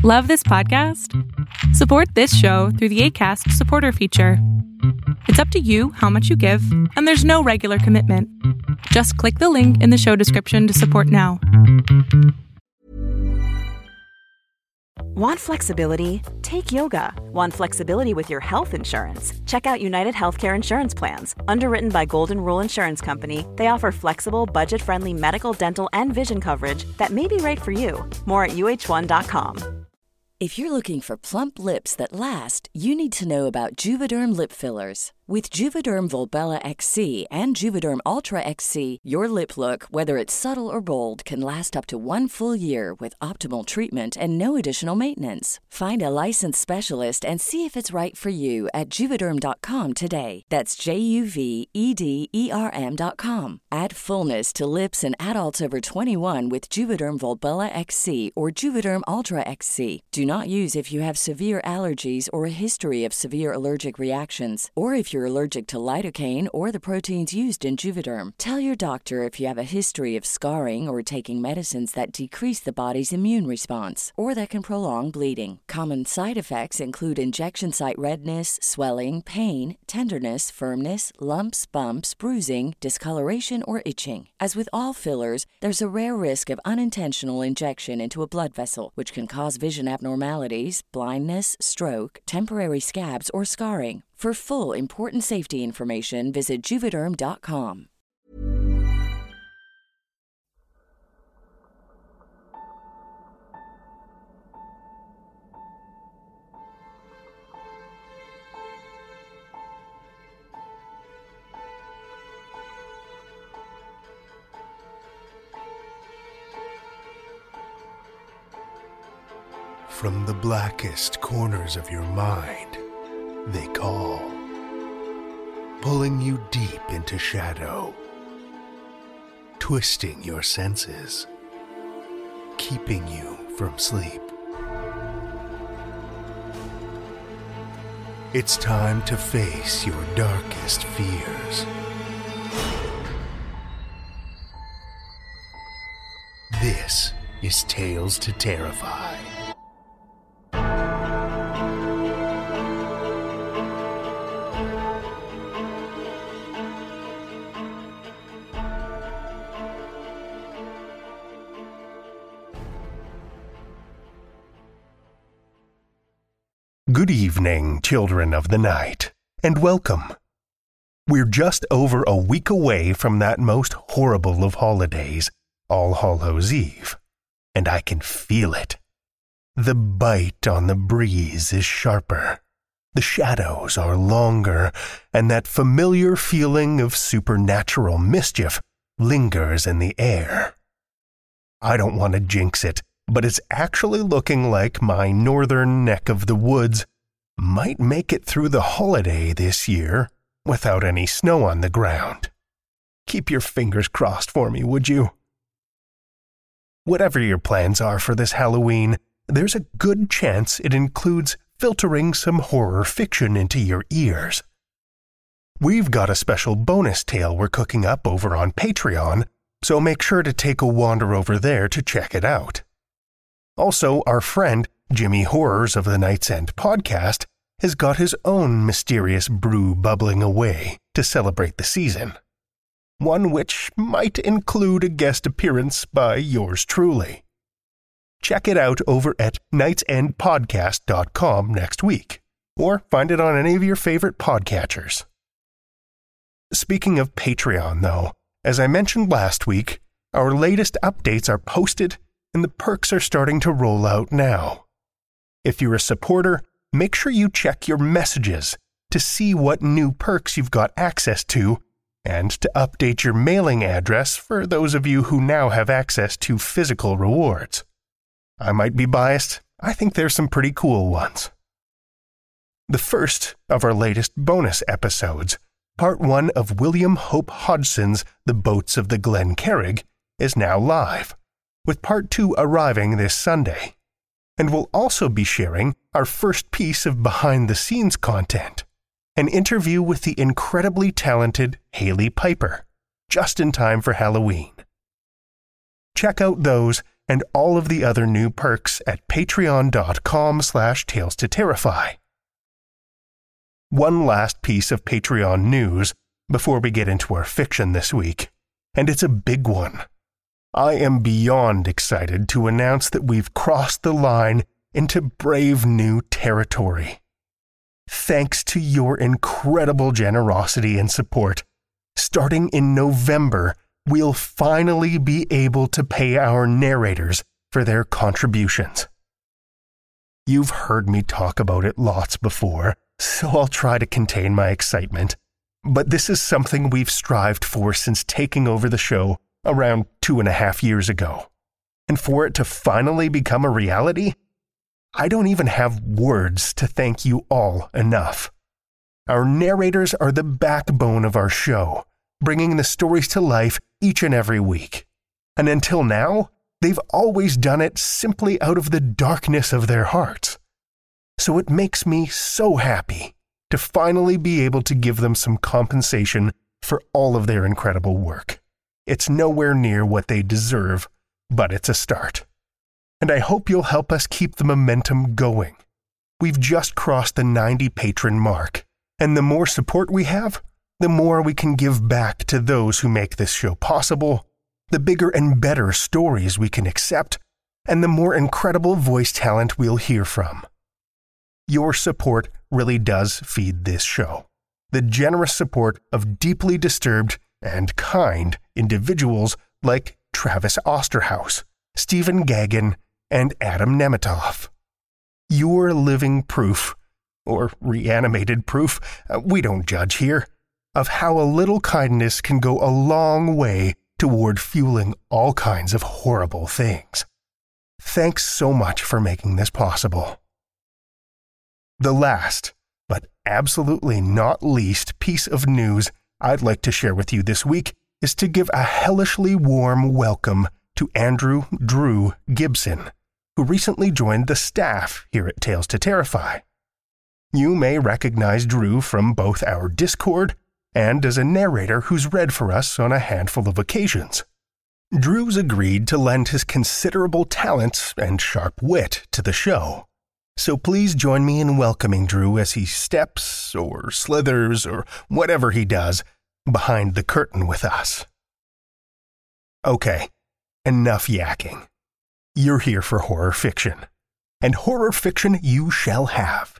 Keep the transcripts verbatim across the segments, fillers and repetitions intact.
Love this podcast? Support this show through the Acast supporter feature. It's up to you how much you give, and there's no regular commitment. Just click the link in the show description to support now. Want flexibility? Take yoga. Want flexibility with your health insurance? Check out United Healthcare Insurance Plans. Underwritten by Golden Rule Insurance Company, they offer flexible, budget-friendly medical, dental, and vision coverage that may be right for you. More at U H one dot com. If you're looking for plump lips that last, you need to know about Juvederm lip fillers. With Juvederm Volbella X C and Juvederm Ultra X C, your lip look, whether it's subtle or bold, can last up to one full year with optimal treatment and no additional maintenance. Find a licensed specialist and see if it's right for you at Juvederm dot com today. That's J U V E D E R M dot com. Add fullness to lips in adults over twenty-one with Juvederm Volbella X C or Juvederm Ultra X C. Do not use if you have severe allergies or a history of severe allergic reactions, or if you're allergic to lidocaine or the proteins used in Juvederm. Tell your doctor if you have a history of scarring or taking medicines that decrease the body's immune response or that can prolong bleeding. Common side effects include injection site redness, swelling, pain, tenderness, firmness, lumps, bumps, bruising, discoloration, or itching. As with all fillers, there's a rare risk of unintentional injection into a blood vessel, which can cause vision abnormalities, blindness, stroke, temporary scabs, or scarring. For full, important safety information, visit Juvederm dot com. From the blackest corners of your mind, they call, pulling you deep into shadow, twisting your senses, keeping you from sleep. It's time to face your darkest fears. This is Tales to Terrify. Good evening, children of the night, and welcome. We're just over a week away from that most horrible of holidays, All Hallows' Eve, and I can feel it. The bite on the breeze is sharper, the shadows are longer, and that familiar feeling of supernatural mischief lingers in the air. I don't want to jinx it, but it's actually looking like my northern neck of the woods might make it through the holiday this year without any snow on the ground. Keep your fingers crossed for me, would you? Whatever your plans are for this Halloween, there's a good chance it includes filtering some horror fiction into your ears. We've got a special bonus tale we're cooking up over on Patreon, so make sure to take a wander over there to check it out. Also, our friend, Jimmy Horrors of the Night's End podcast, has got his own mysterious brew bubbling away to celebrate the season. One which might include a guest appearance by yours truly. Check it out over at nights end podcast dot com next week, or find it on any of your favorite podcatchers. Speaking of Patreon, though, as I mentioned last week, our latest updates are posted and the perks are starting to roll out now. If you're a supporter, make sure you check your messages to see what new perks you've got access to and to update your mailing address for those of you who now have access to physical rewards. I might be biased, I think there's some pretty cool ones. The first of our latest bonus episodes, part one of William Hope Hodgson's The Boats of the Glen Carrig, is now live, with part two arriving this Sunday. And we'll also be sharing our first piece of behind-the-scenes content, an interview with the incredibly talented Haley Piper, just in time for Halloween. Check out those and all of the other new perks at patreon.com slash tales to terrify. One last piece of Patreon news before we get into our fiction this week, and it's a big one. I am beyond excited to announce that we've crossed the line into brave new territory. Thanks to your incredible generosity and support, starting in November, we'll finally be able to pay our narrators for their contributions. You've heard me talk about it lots before, so I'll try to contain my excitement. But this is something we've strived for since taking over the show around two and a half years ago. And for it to finally become a reality, I don't even have words to thank you all enough. Our narrators are the backbone of our show, bringing the stories to life each and every week. And until now, they've always done it simply out of the darkness of their hearts. So it makes me so happy to finally be able to give them some compensation for all of their incredible work. It's nowhere near what they deserve, but it's a start. And I hope you'll help us keep the momentum going. We've just crossed the ninety patron mark, and the more support we have, the more we can give back to those who make this show possible, the bigger and better stories we can accept, and the more incredible voice talent we'll hear from. Your support really does feed this show. The generous support of deeply disturbed and kind individuals like Travis Osterhaus, Stephen Gagin, and Adam Nemetoff. You're living proof, or reanimated proof, we don't judge here, of how a little kindness can go a long way toward fueling all kinds of horrible things. Thanks so much for making this possible. The last, but absolutely not least, piece of news I'd like to share with you this week is to give a hellishly warm welcome to Andrew Drew Gibson, who recently joined the staff here at Tales to Terrify. You may recognize Drew from both our Discord and as a narrator who's read for us on a handful of occasions. Drew's agreed to lend his considerable talents and sharp wit to the show. So please join me in welcoming Drew as he steps, or slithers, or whatever he does, behind the curtain with us. Okay, enough yakking. You're here for horror fiction. And horror fiction you shall have.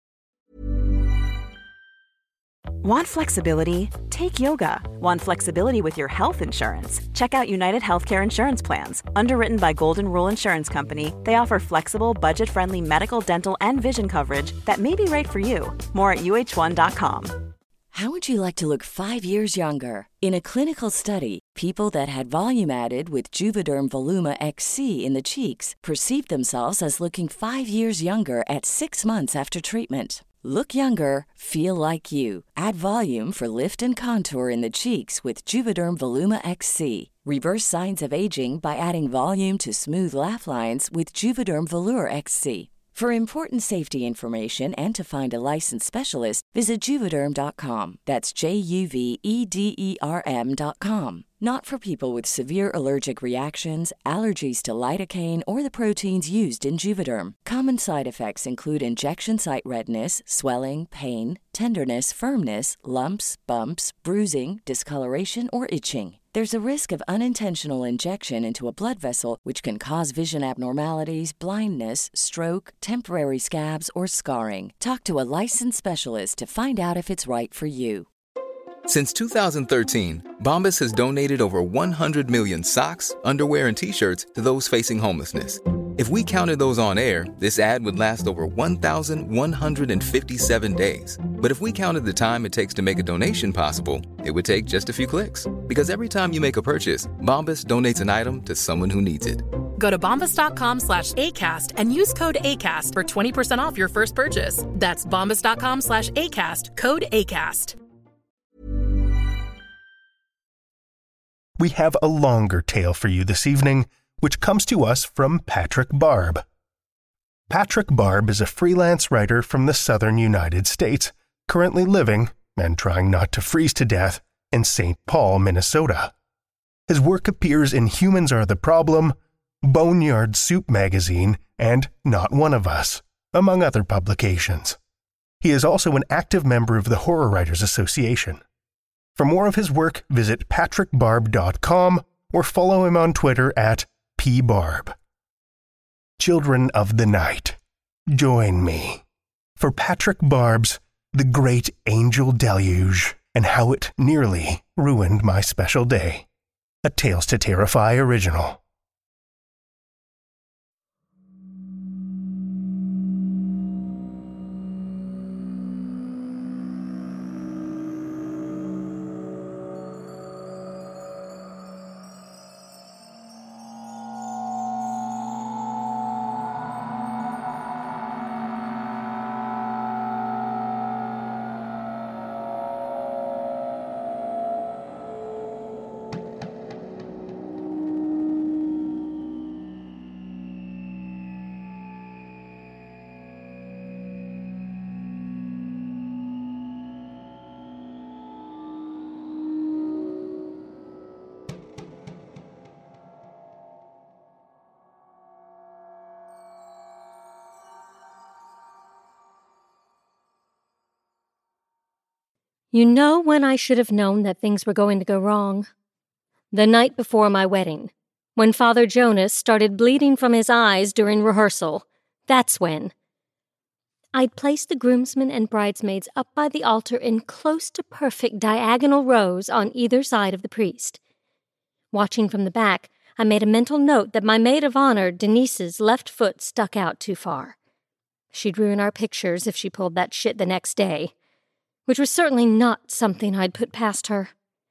Want flexibility? Take yoga. Want flexibility with your health insurance? Check out United Healthcare Insurance Plans. Underwritten by Golden Rule Insurance Company, they offer flexible, budget-friendly medical, dental, and vision coverage that may be right for you. More at U H one dot com. How would you like to look five years younger? In a clinical study, people that had volume added with Juvederm Voluma X C in the cheeks perceived themselves as looking five years younger at six months after treatment. Look younger, feel like you. Add volume for lift and contour in the cheeks with Juvederm Voluma X C. Reverse signs of aging by adding volume to smooth laugh lines with Juvederm Volure X C. For important safety information and to find a licensed specialist, visit Juvederm dot com. That's J U V E D E R M dot com. Not for people with severe allergic reactions, allergies to lidocaine, or the proteins used in Juvederm. Common side effects include injection site redness, swelling, pain, tenderness, firmness, lumps, bumps, bruising, discoloration, or itching. There's a risk of unintentional injection into a blood vessel, which can cause vision abnormalities, blindness, stroke, temporary scabs, or scarring. Talk to a licensed specialist to find out if it's right for you. Since two thousand thirteen, Bombas has donated over one hundred million socks, underwear, and T-shirts to those facing homelessness. If we counted those on air, this ad would last over one thousand one hundred fifty-seven days. But if we counted the time it takes to make a donation possible, it would take just a few clicks. Because every time you make a purchase, Bombas donates an item to someone who needs it. Go to bombas.com slash ACAST and use code ACAST for twenty percent off your first purchase. That's bombas.com slash ACAST, code ACAST. We have a longer tale for you this evening, which comes to us from Patrick Barb. Patrick Barb is a freelance writer from the southern United States, currently living, and trying not to freeze to death, in Saint Paul, Minnesota. His work appears in Humans Are the Problem, Boneyard Soup Magazine, and Not One of Us, among other publications. He is also an active member of the Horror Writers Association. For more of his work, visit patrick barb dot com or follow him on Twitter at p barb. Children of the Night, join me for Patrick Barb's The Great Angel Deluge and How It Nearly Ruined My Special Day, a Tales to Terrify original. You know when I should have known that things were going to go wrong? The night before my wedding, when Father Jonas started bleeding from his eyes during rehearsal. That's when. I'd placed the groomsmen and bridesmaids up by the altar in close to perfect diagonal rows on either side of the priest. Watching from the back, I made a mental note that my maid of honor, Denise's left foot, stuck out too far. She'd ruin our pictures if she pulled that shit the next day, which was certainly not something I'd put past her.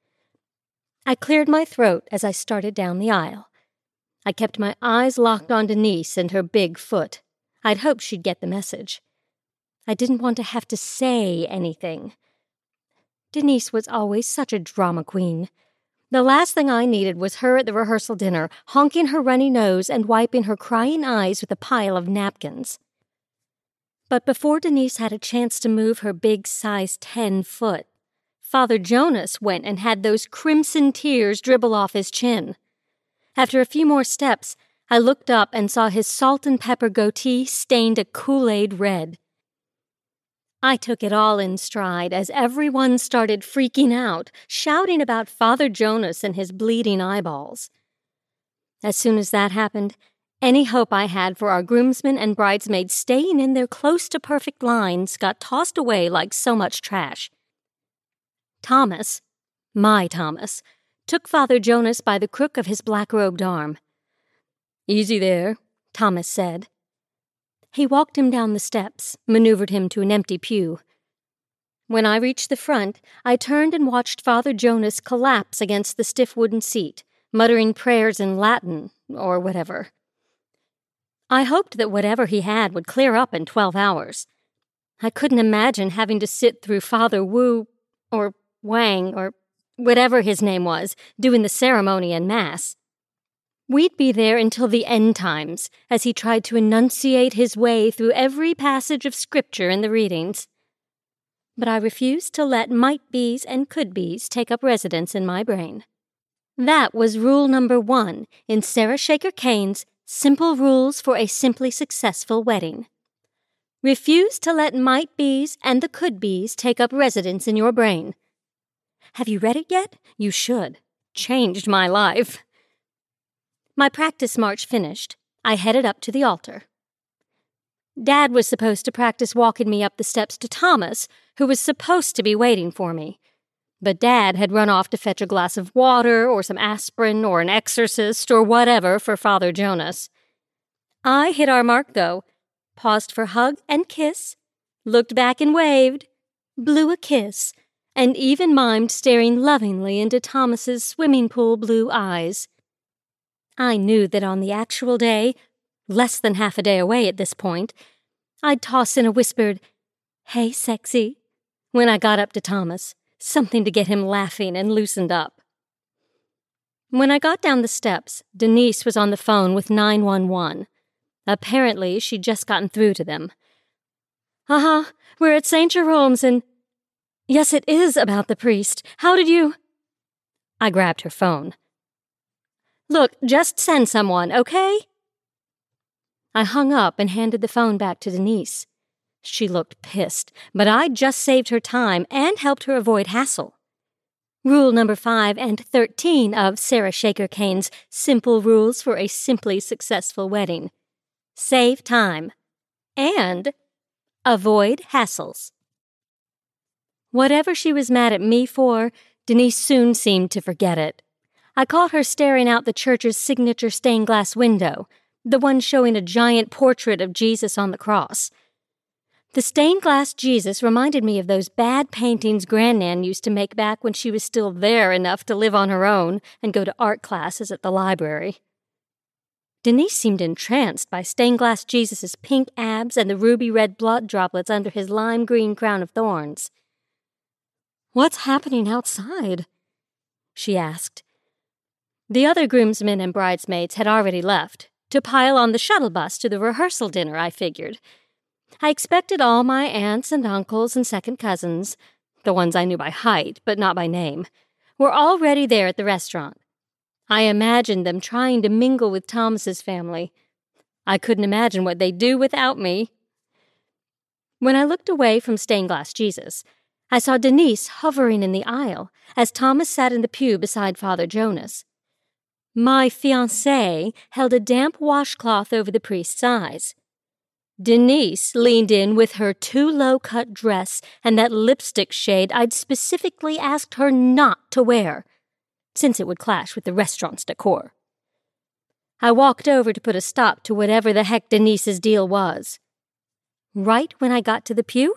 I cleared my throat as I started down the aisle. I kept my eyes locked on Denise and her big foot. I'd hoped she'd get the message. I didn't want to have to say anything. Denise was always such a drama queen. The last thing I needed was her at the rehearsal dinner, honking her runny nose and wiping her crying eyes with a pile of napkins. But before Denise had a chance to move her big size ten foot, Father Jonas went and had those crimson tears dribble off his chin. After a few more steps, I looked up and saw his salt and pepper goatee stained a Kool-Aid red. I took it all in stride as everyone started freaking out, shouting about Father Jonas and his bleeding eyeballs. As soon as that happened, any hope I had for our groomsmen and bridesmaids staying in their close-to-perfect lines got tossed away like so much trash. Thomas, my Thomas, took Father Jonas by the crook of his black-robed arm. "Easy there," Thomas said. He walked him down the steps, maneuvered him to an empty pew. When I reached the front, I turned and watched Father Jonas collapse against the stiff wooden seat, muttering prayers in Latin, or whatever. I hoped that whatever he had would clear up in twelve hours. I couldn't imagine having to sit through Father Wu, or Wang, or whatever his name was, doing the ceremony and Mass. We'd be there until the end times, as he tried to enunciate his way through every passage of Scripture in the readings. But I refused to let might-be's and could-be's take up residence in my brain. That was rule number one in Sarah Shaker Kane's Simple Rules for a Simply Successful Wedding. Refuse to let might-be's and the could-be's take up residence in your brain. Have you read it yet? You should. Changed my life. My practice march finished, I headed up to the altar. Dad was supposed to practice walking me up the steps to Thomas, who was supposed to be waiting for me. But Dad had run off to fetch a glass of water or some aspirin or an exorcist or whatever for Father Jonas. I hit our mark, though, paused for hug and kiss, looked back and waved, blew a kiss, and even mimed staring lovingly into Thomas's swimming pool blue eyes. I knew that on the actual day, less than half a day away at this point, I'd toss in a whispered, "Hey, sexy," when I got up to Thomas, something to get him laughing and loosened up. When I got down the steps, Denise was on the phone with nine one one. Apparently, she'd just gotten through to them. Uh-huh, we're at Saint Jerome's and... Yes, it is about the priest. How did you... I grabbed her phone. Look, just send someone, okay? I hung up and handed the phone back to Denise. She looked pissed, but I'd just saved her time and helped her avoid hassle. Rule number five and thirteen of Sarah Shaker Kane's Simple Rules for a Simply Successful Wedding. Save time. And avoid hassles. Whatever she was mad at me for, Denise soon seemed to forget it. I caught her staring out the church's signature stained glass window, the one showing a giant portrait of Jesus on the cross. The stained glass Jesus reminded me of those bad paintings Grandnan used to make back when she was still there enough to live on her own and go to art classes at the library. Denise seemed entranced by stained glass Jesus' pink abs and the ruby-red blood droplets under his lime-green crown of thorns. "What's happening outside?" she asked. The other groomsmen and bridesmaids had already left, to pile on the shuttle bus to the rehearsal dinner, I figured. I expected all my aunts and uncles and second cousins, the ones I knew by height but not by name, were already there at the restaurant. I imagined them trying to mingle with Thomas's family. I couldn't imagine what they'd do without me. When I looked away from stained glass Jesus, I saw Denise hovering in the aisle as Thomas sat in the pew beside Father Jonas. My fiancé held a damp washcloth over the priest's eyes. Denise leaned in with her too low-cut dress and that lipstick shade I'd specifically asked her not to wear, since it would clash with the restaurant's decor. I walked over to put a stop to whatever the heck Denise's deal was. Right when I got to the pew,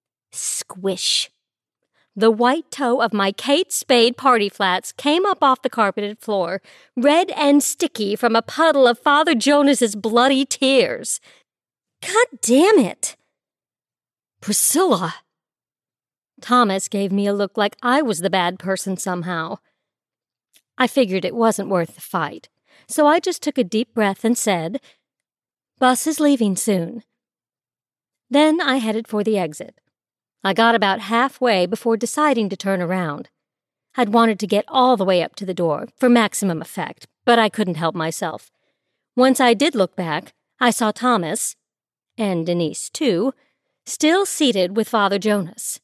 squish. The white toe of my Kate Spade party flats came up off the carpeted floor, red and sticky from a puddle of Father Jonas's bloody tears. God damn it! Priscilla! Thomas gave me a look like I was the bad person somehow. I figured it wasn't worth the fight, so I just took a deep breath and said, "Bus is leaving soon." Then I headed for the exit. I got about halfway before deciding to turn around. I'd wanted to get all the way up to the door for maximum effect, but I couldn't help myself. Once I did look back, I saw Thomas, and Denise too, still seated with Father Jonas.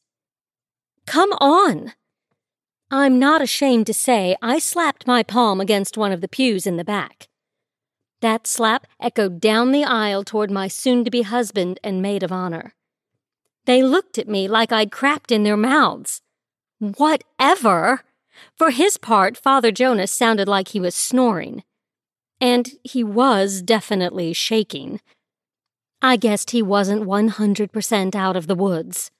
Come on! I'm not ashamed to say I slapped my palm against one of the pews in the back. That slap echoed down the aisle toward my soon-to-be husband and maid of honor. They looked at me like I'd crapped in their mouths. Whatever! For his part, Father Jonas sounded like he was snoring. And he was definitely shaking. I guessed he wasn't one hundred percent out of the woods.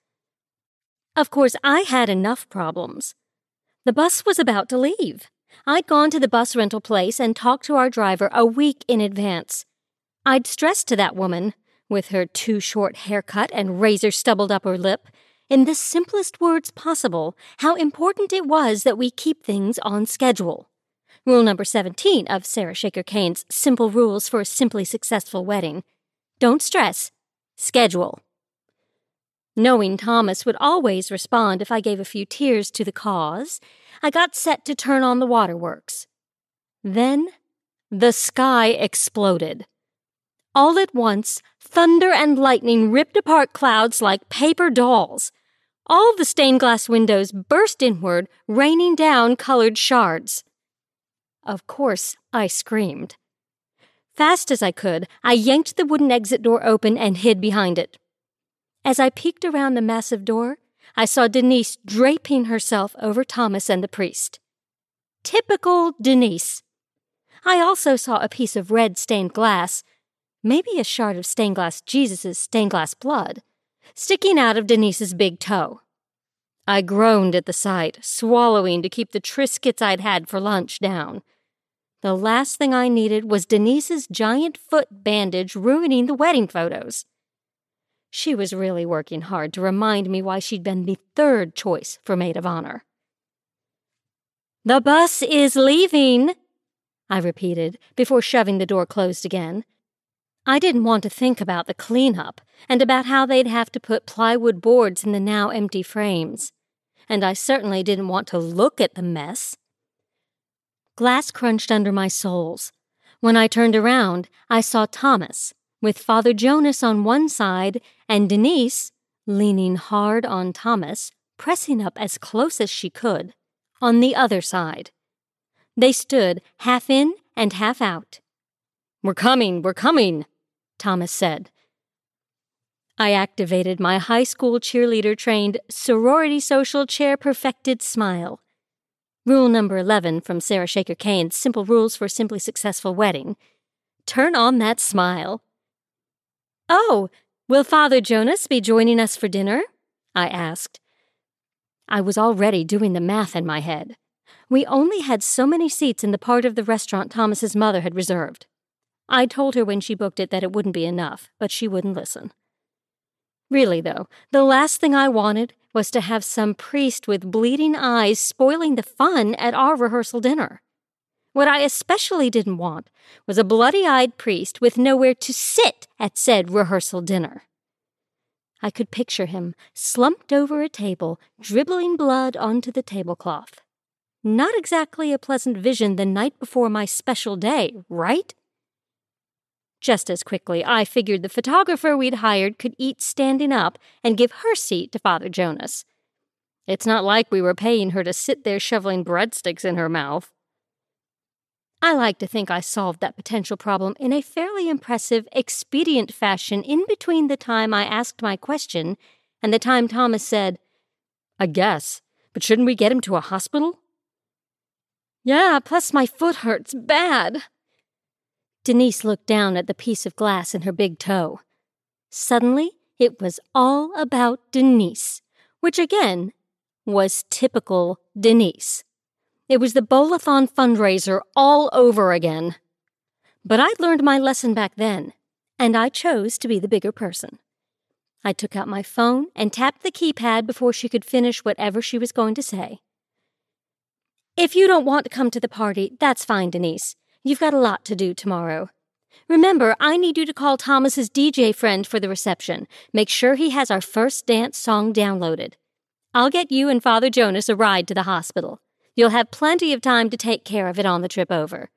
Of course, I had enough problems. The bus was about to leave. I'd gone to the bus rental place and talked to our driver a week in advance. I'd stressed to that woman, with her too short haircut and razor stubbled upper lip, in the simplest words possible, how important it was that we keep things on schedule. Rule number seventeen of Sarah Shaker Kane's Simple Rules for a Simply Successful Wedding. Don't stress. Schedule. Knowing Thomas would always respond if I gave a few tears to the cause, I got set to turn on the waterworks. Then, the sky exploded. All at once, thunder and lightning ripped apart clouds like paper dolls. All the stained glass windows burst inward, raining down colored shards. Of course, I screamed. Fast as I could, I yanked the wooden exit door open and hid behind it. As I peeked around the massive door, I saw Denise draping herself over Thomas and the priest. Typical Denise. I also saw a piece of red stained glass, maybe a shard of stained glass Jesus' stained glass blood, sticking out of Denise's big toe. I groaned at the sight, swallowing to keep the Triscuits I'd had for lunch down. The last thing I needed was Denise's giant foot bandage ruining the wedding photos. She was really working hard to remind me why she'd been the third choice for maid of honor. "The bus is leaving," I repeated before shoving the door closed again. I didn't want to think about the cleanup and about how they'd have to put plywood boards in the now empty frames. And I certainly didn't want to look at the mess. Glass crunched under my soles. When I turned around, I saw Thomas, with Father Jonas on one side and Denise, leaning hard on Thomas, pressing up as close as she could, on the other side. They stood half in and half out. "We're coming, we're coming," Thomas said. I activated my high school cheerleader-trained, sorority social chair-perfected smile. Rule number eleven from Sarah Shaker Kane's Simple Rules for a Simply Successful Wedding. Turn on that smile. "Oh, will Father Jonas be joining us for dinner?" I asked. I was already doing the math in my head. We only had so many seats in the part of the restaurant Thomas's mother had reserved. I told her when she booked it that it wouldn't be enough, but she wouldn't listen. Really, though, the last thing I wanted was to have some priest with bleeding eyes spoiling the fun at our rehearsal dinner. What I especially didn't want was a bloody-eyed priest with nowhere to sit at said rehearsal dinner. I could picture him slumped over a table, dribbling blood onto the tablecloth. Not exactly a pleasant vision the night before my special day, right? Just as quickly, I figured the photographer we'd hired could eat standing up and give her seat to Father Jonas. It's not like we were paying her to sit there shoveling breadsticks in her mouth. I like to think I solved that potential problem in a fairly impressive, expedient fashion in between the time I asked my question and the time Thomas said, "I guess, but shouldn't we get him to a hospital?" "Yeah, plus my foot hurts bad." Denise looked down at the piece of glass in her big toe. Suddenly, it was all about Denise, which again was typical Denise. It was the Bowl-a-thon fundraiser all over again. But I'd learned my lesson back then, and I chose to be the bigger person. I took out my phone and tapped the keypad before she could finish whatever she was going to say. "If you don't want to come to the party, that's fine, Denise. You've got a lot to do tomorrow. Remember, I need you to call Thomas's D J friend for the reception. Make sure he has our first dance song downloaded. I'll get you and Father Jonas a ride to the hospital. You'll have plenty of time to take care of it on the trip over."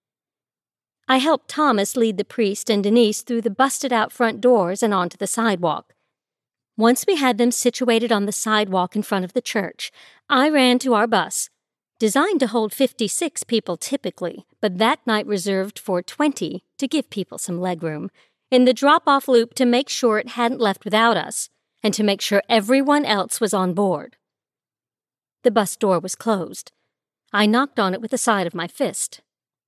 I helped Thomas lead the priest and Denise through the busted-out front doors and onto the sidewalk. Once we had them situated on the sidewalk in front of the church, I ran to our bus, designed to hold fifty-six people typically, but that night reserved for twenty to give people some legroom, in the drop-off loop to make sure it hadn't left without us, and to make sure everyone else was on board. The bus door was closed. I knocked on it with the side of my fist.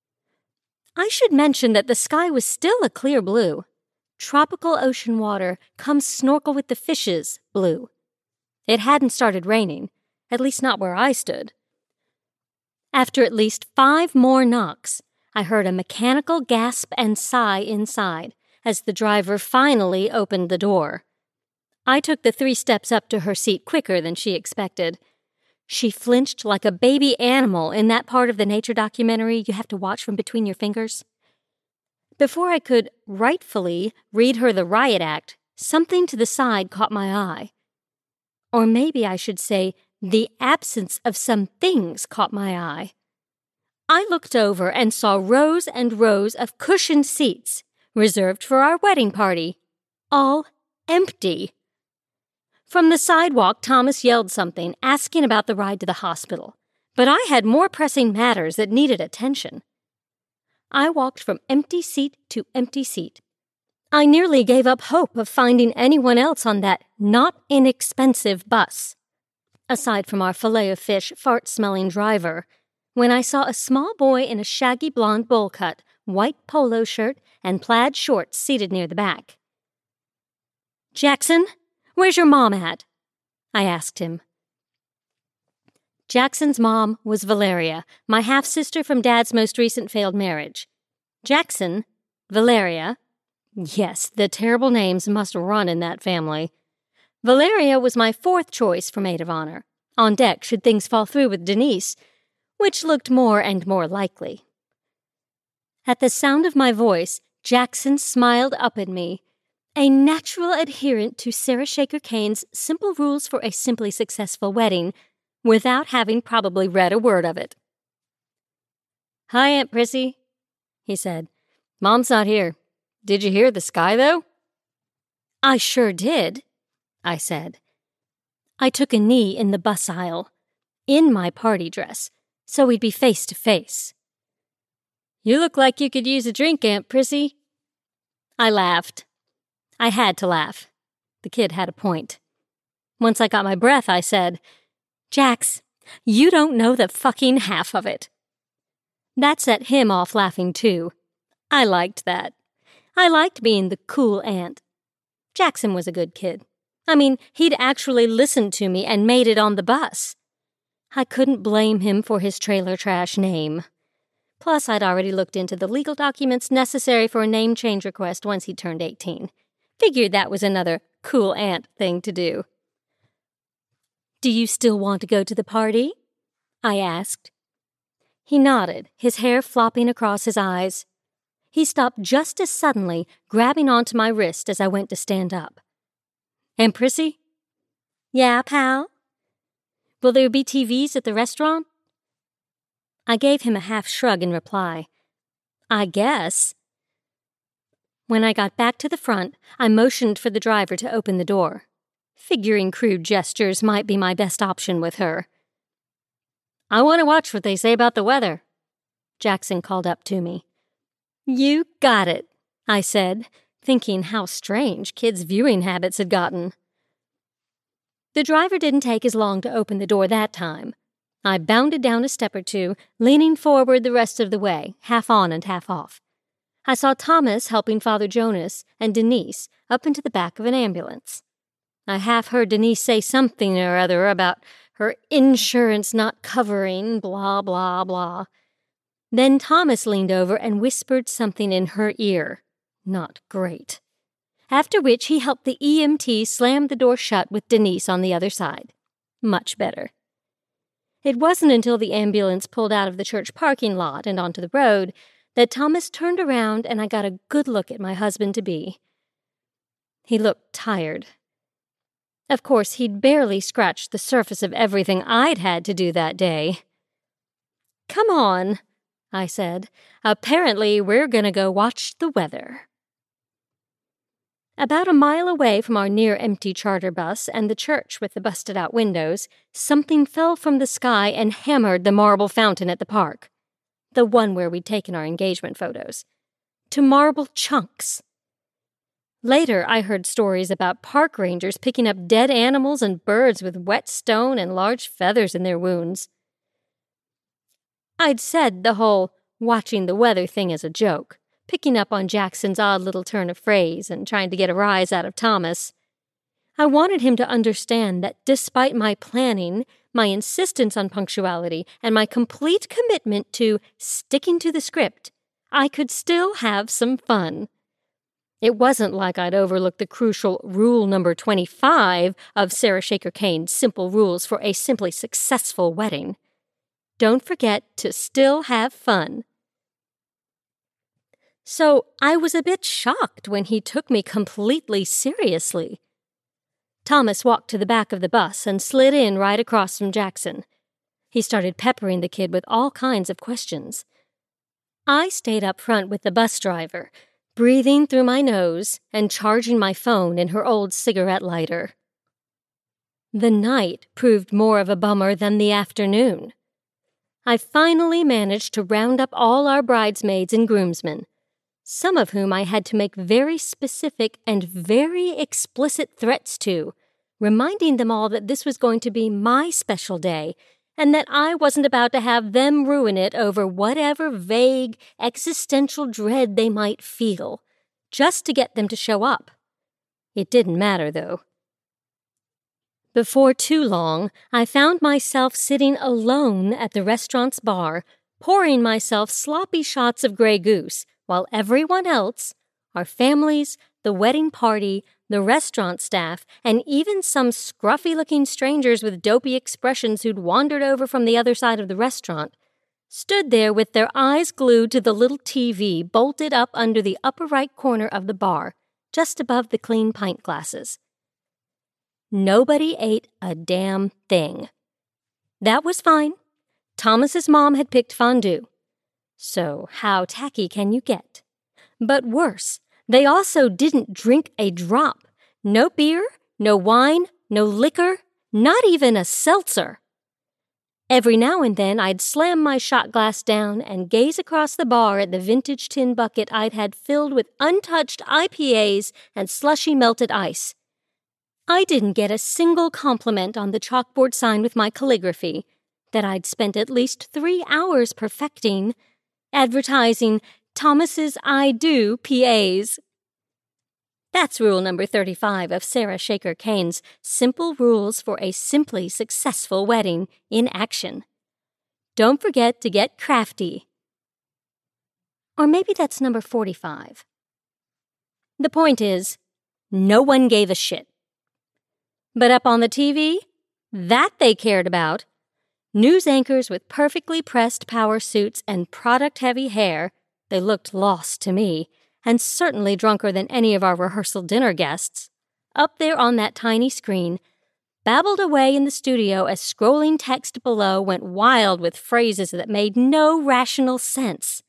I should mention that the sky was still a clear blue. Tropical ocean water, come snorkel with the fishes, blue. It hadn't started raining, at least not where I stood. After at least five more knocks, I heard a mechanical gasp and sigh inside as the driver finally opened the door. I took the three steps up to her seat quicker than she expected. She flinched like a baby animal in that part of the nature documentary you have to watch from between your fingers. Before I could rightfully read her the riot act, something to the side caught my eye. Or maybe I should say, the absence of some things caught my eye. I looked over and saw rows and rows of cushioned seats, reserved for our wedding party, all empty. From the sidewalk, Thomas yelled something, asking about the ride to the hospital, but I had more pressing matters that needed attention. I walked from empty seat to empty seat. I nearly gave up hope of finding anyone else on that not inexpensive bus, aside from our filet-o-fish, fart-smelling driver, when I saw a small boy in a shaggy blonde bowl cut, white polo shirt, and plaid shorts seated near the back. "Jackson, where's your mom at?" I asked him. Jackson's mom was Valeria, my half-sister from Dad's most recent failed marriage. Jackson, Valeria, yes, the terrible names must run in that family. Valeria was my fourth choice for maid of honor, on deck should things fall through with Denise, which looked more and more likely. At the sound of my voice, Jackson smiled up at me, a natural adherent to Sarah Shaker Kane's Simple Rules for a Simply Successful Wedding, without having probably read a word of it. "Hi, Aunt Prissy," he said. "Mom's not here. Did you hear the sky, though?" "I sure did," I said. I took a knee in the bus aisle, in my party dress, so we'd be face to face. "You look like you could use a drink, Aunt Prissy." I laughed. I had to laugh. The kid had a point. Once I got my breath, I said, "Jax, you don't know the fucking half of it." That set him off laughing, too. I liked that. I liked being the cool aunt. Jackson was a good kid. I mean, he'd actually listened to me and made it on the bus. I couldn't blame him for his trailer trash name. Plus, I'd already looked into the legal documents necessary for a name change request once he turned eighteen. Figured that was another cool aunt thing to do. "Do you still want to go to the party?" I asked. He nodded, his hair flopping across his eyes. He stopped just as suddenly, grabbing onto my wrist as I went to stand up. "Aunt Prissy?" "Yeah, pal?" "Will there be T Vs at the restaurant?" I gave him a half shrug in reply. "I guess." When I got back to the front, I motioned for the driver to open the door. Figuring crude gestures might be my best option with her. "I want to watch what they say about the weather," Jackson called up to me. "You got it," I said, thinking how strange kids' viewing habits had gotten. The driver didn't take as long to open the door that time. I bounded down a step or two, leaning forward the rest of the way, half on and half off. I saw Thomas helping Father Jonas and Denise up into the back of an ambulance. I half heard Denise say something or other about her insurance not covering blah, blah, blah. Then Thomas leaned over and whispered something in her ear. Not great. After which he helped the E M T slam the door shut with Denise on the other side. Much better. It wasn't until the ambulance pulled out of the church parking lot and onto the road that Thomas turned around and I got a good look at my husband-to-be. He looked tired. Of course, he'd barely scratched the surface of everything I'd had to do that day. "Come on," I said. "Apparently, we're gonna go watch the weather." About a mile away from our near-empty charter bus and the church with the busted-out windows, something fell from the sky and hammered the marble fountain at the park. The one where we'd taken our engagement photos. To marble chunks. Later, I heard stories about park rangers picking up dead animals and birds with wet stone and large feathers in their wounds. I'd said the whole watching the weather thing as a joke, picking up on Jackson's odd little turn of phrase and trying to get a rise out of Thomas. I wanted him to understand that despite my planning, my insistence on punctuality, and my complete commitment to sticking to the script, I could still have some fun. It wasn't like I'd overlooked the crucial rule number twenty-five of Sarah Shaker Kane's Simple Rules for a Simply Successful Wedding. Don't forget to still have fun. So I was a bit shocked when he took me completely seriously. Thomas walked to the back of the bus and slid in right across from Jackson. He started peppering the kid with all kinds of questions. I stayed up front with the bus driver, breathing through my nose and charging my phone in her old cigarette lighter. The night proved more of a bummer than the afternoon. I finally managed to round up all our bridesmaids and groomsmen, some of whom I had to make very specific and very explicit threats to, reminding them all that this was going to be my special day and that I wasn't about to have them ruin it over whatever vague, existential dread they might feel, just to get them to show up. It didn't matter, though. Before too long, I found myself sitting alone at the restaurant's bar, pouring myself sloppy shots of Grey Goose, while everyone else, our families, the wedding party, the restaurant staff, and even some scruffy-looking strangers with dopey expressions who'd wandered over from the other side of the restaurant, stood there with their eyes glued to the little T V bolted up under the upper right corner of the bar, just above the clean pint glasses. Nobody ate a damn thing. That was fine. Thomas's mom had picked fondue. So how tacky can you get? But worse, they also didn't drink a drop. No beer, no wine, no liquor, not even a seltzer. Every now and then I'd slam my shot glass down and gaze across the bar at the vintage tin bucket I'd had filled with untouched I P As and slushy melted ice. I didn't get a single compliment on the chalkboard sign with my calligraphy that I'd spent at least three hours perfecting, advertising Thomas's I Do P As. That's rule number thirty-five of Sarah Shaker Kane's Simple Rules for a Simply Successful Wedding in action. Don't forget to get crafty. Or maybe that's number forty-five. The point is, no one gave a shit. But up on the T V, that they cared about. News anchors with perfectly pressed power suits and product-heavy hair, they looked lost to me, and certainly drunker than any of our rehearsal dinner guests, up there on that tiny screen, babbled away in the studio as scrolling text below went wild with phrases that made no rational sense.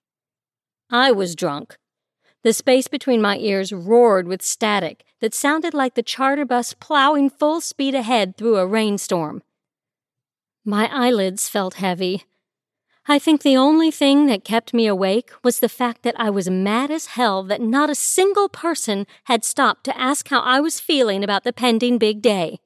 I was drunk. The space between my ears roared with static that sounded like the charter bus plowing full speed ahead through a rainstorm. My eyelids felt heavy. I think the only thing that kept me awake was the fact that I was mad as hell that not a single person had stopped to ask how I was feeling about the pending big day.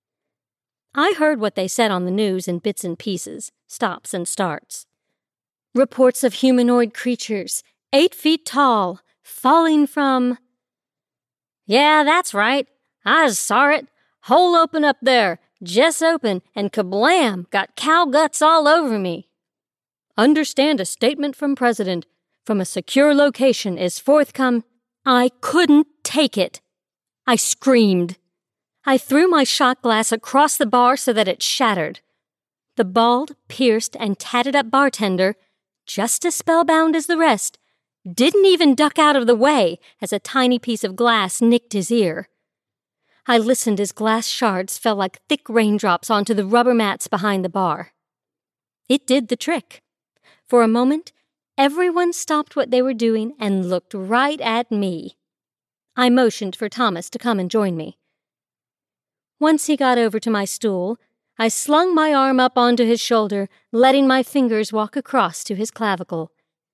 I heard what they said on the news in bits and pieces, stops and starts. Reports of humanoid creatures, eight feet tall, falling from... Yeah, that's right. I saw it. Hole open up there, just open, and kablam, got cow guts all over me. Understand a statement from President. From a secure location is forthcome. I couldn't take it. I screamed. I threw my shot glass across the bar so that it shattered. The bald, pierced, and tatted-up bartender, just as spellbound as the rest, didn't even duck out of the way as a tiny piece of glass nicked his ear. I listened as glass shards fell like thick raindrops onto the rubber mats behind the bar. It did the trick. For a moment, everyone stopped what they were doing and looked right at me. I motioned for Thomas to come and join me. Once he got over to my stool, I slung my arm up onto his shoulder, letting my fingers walk across to his clavicle.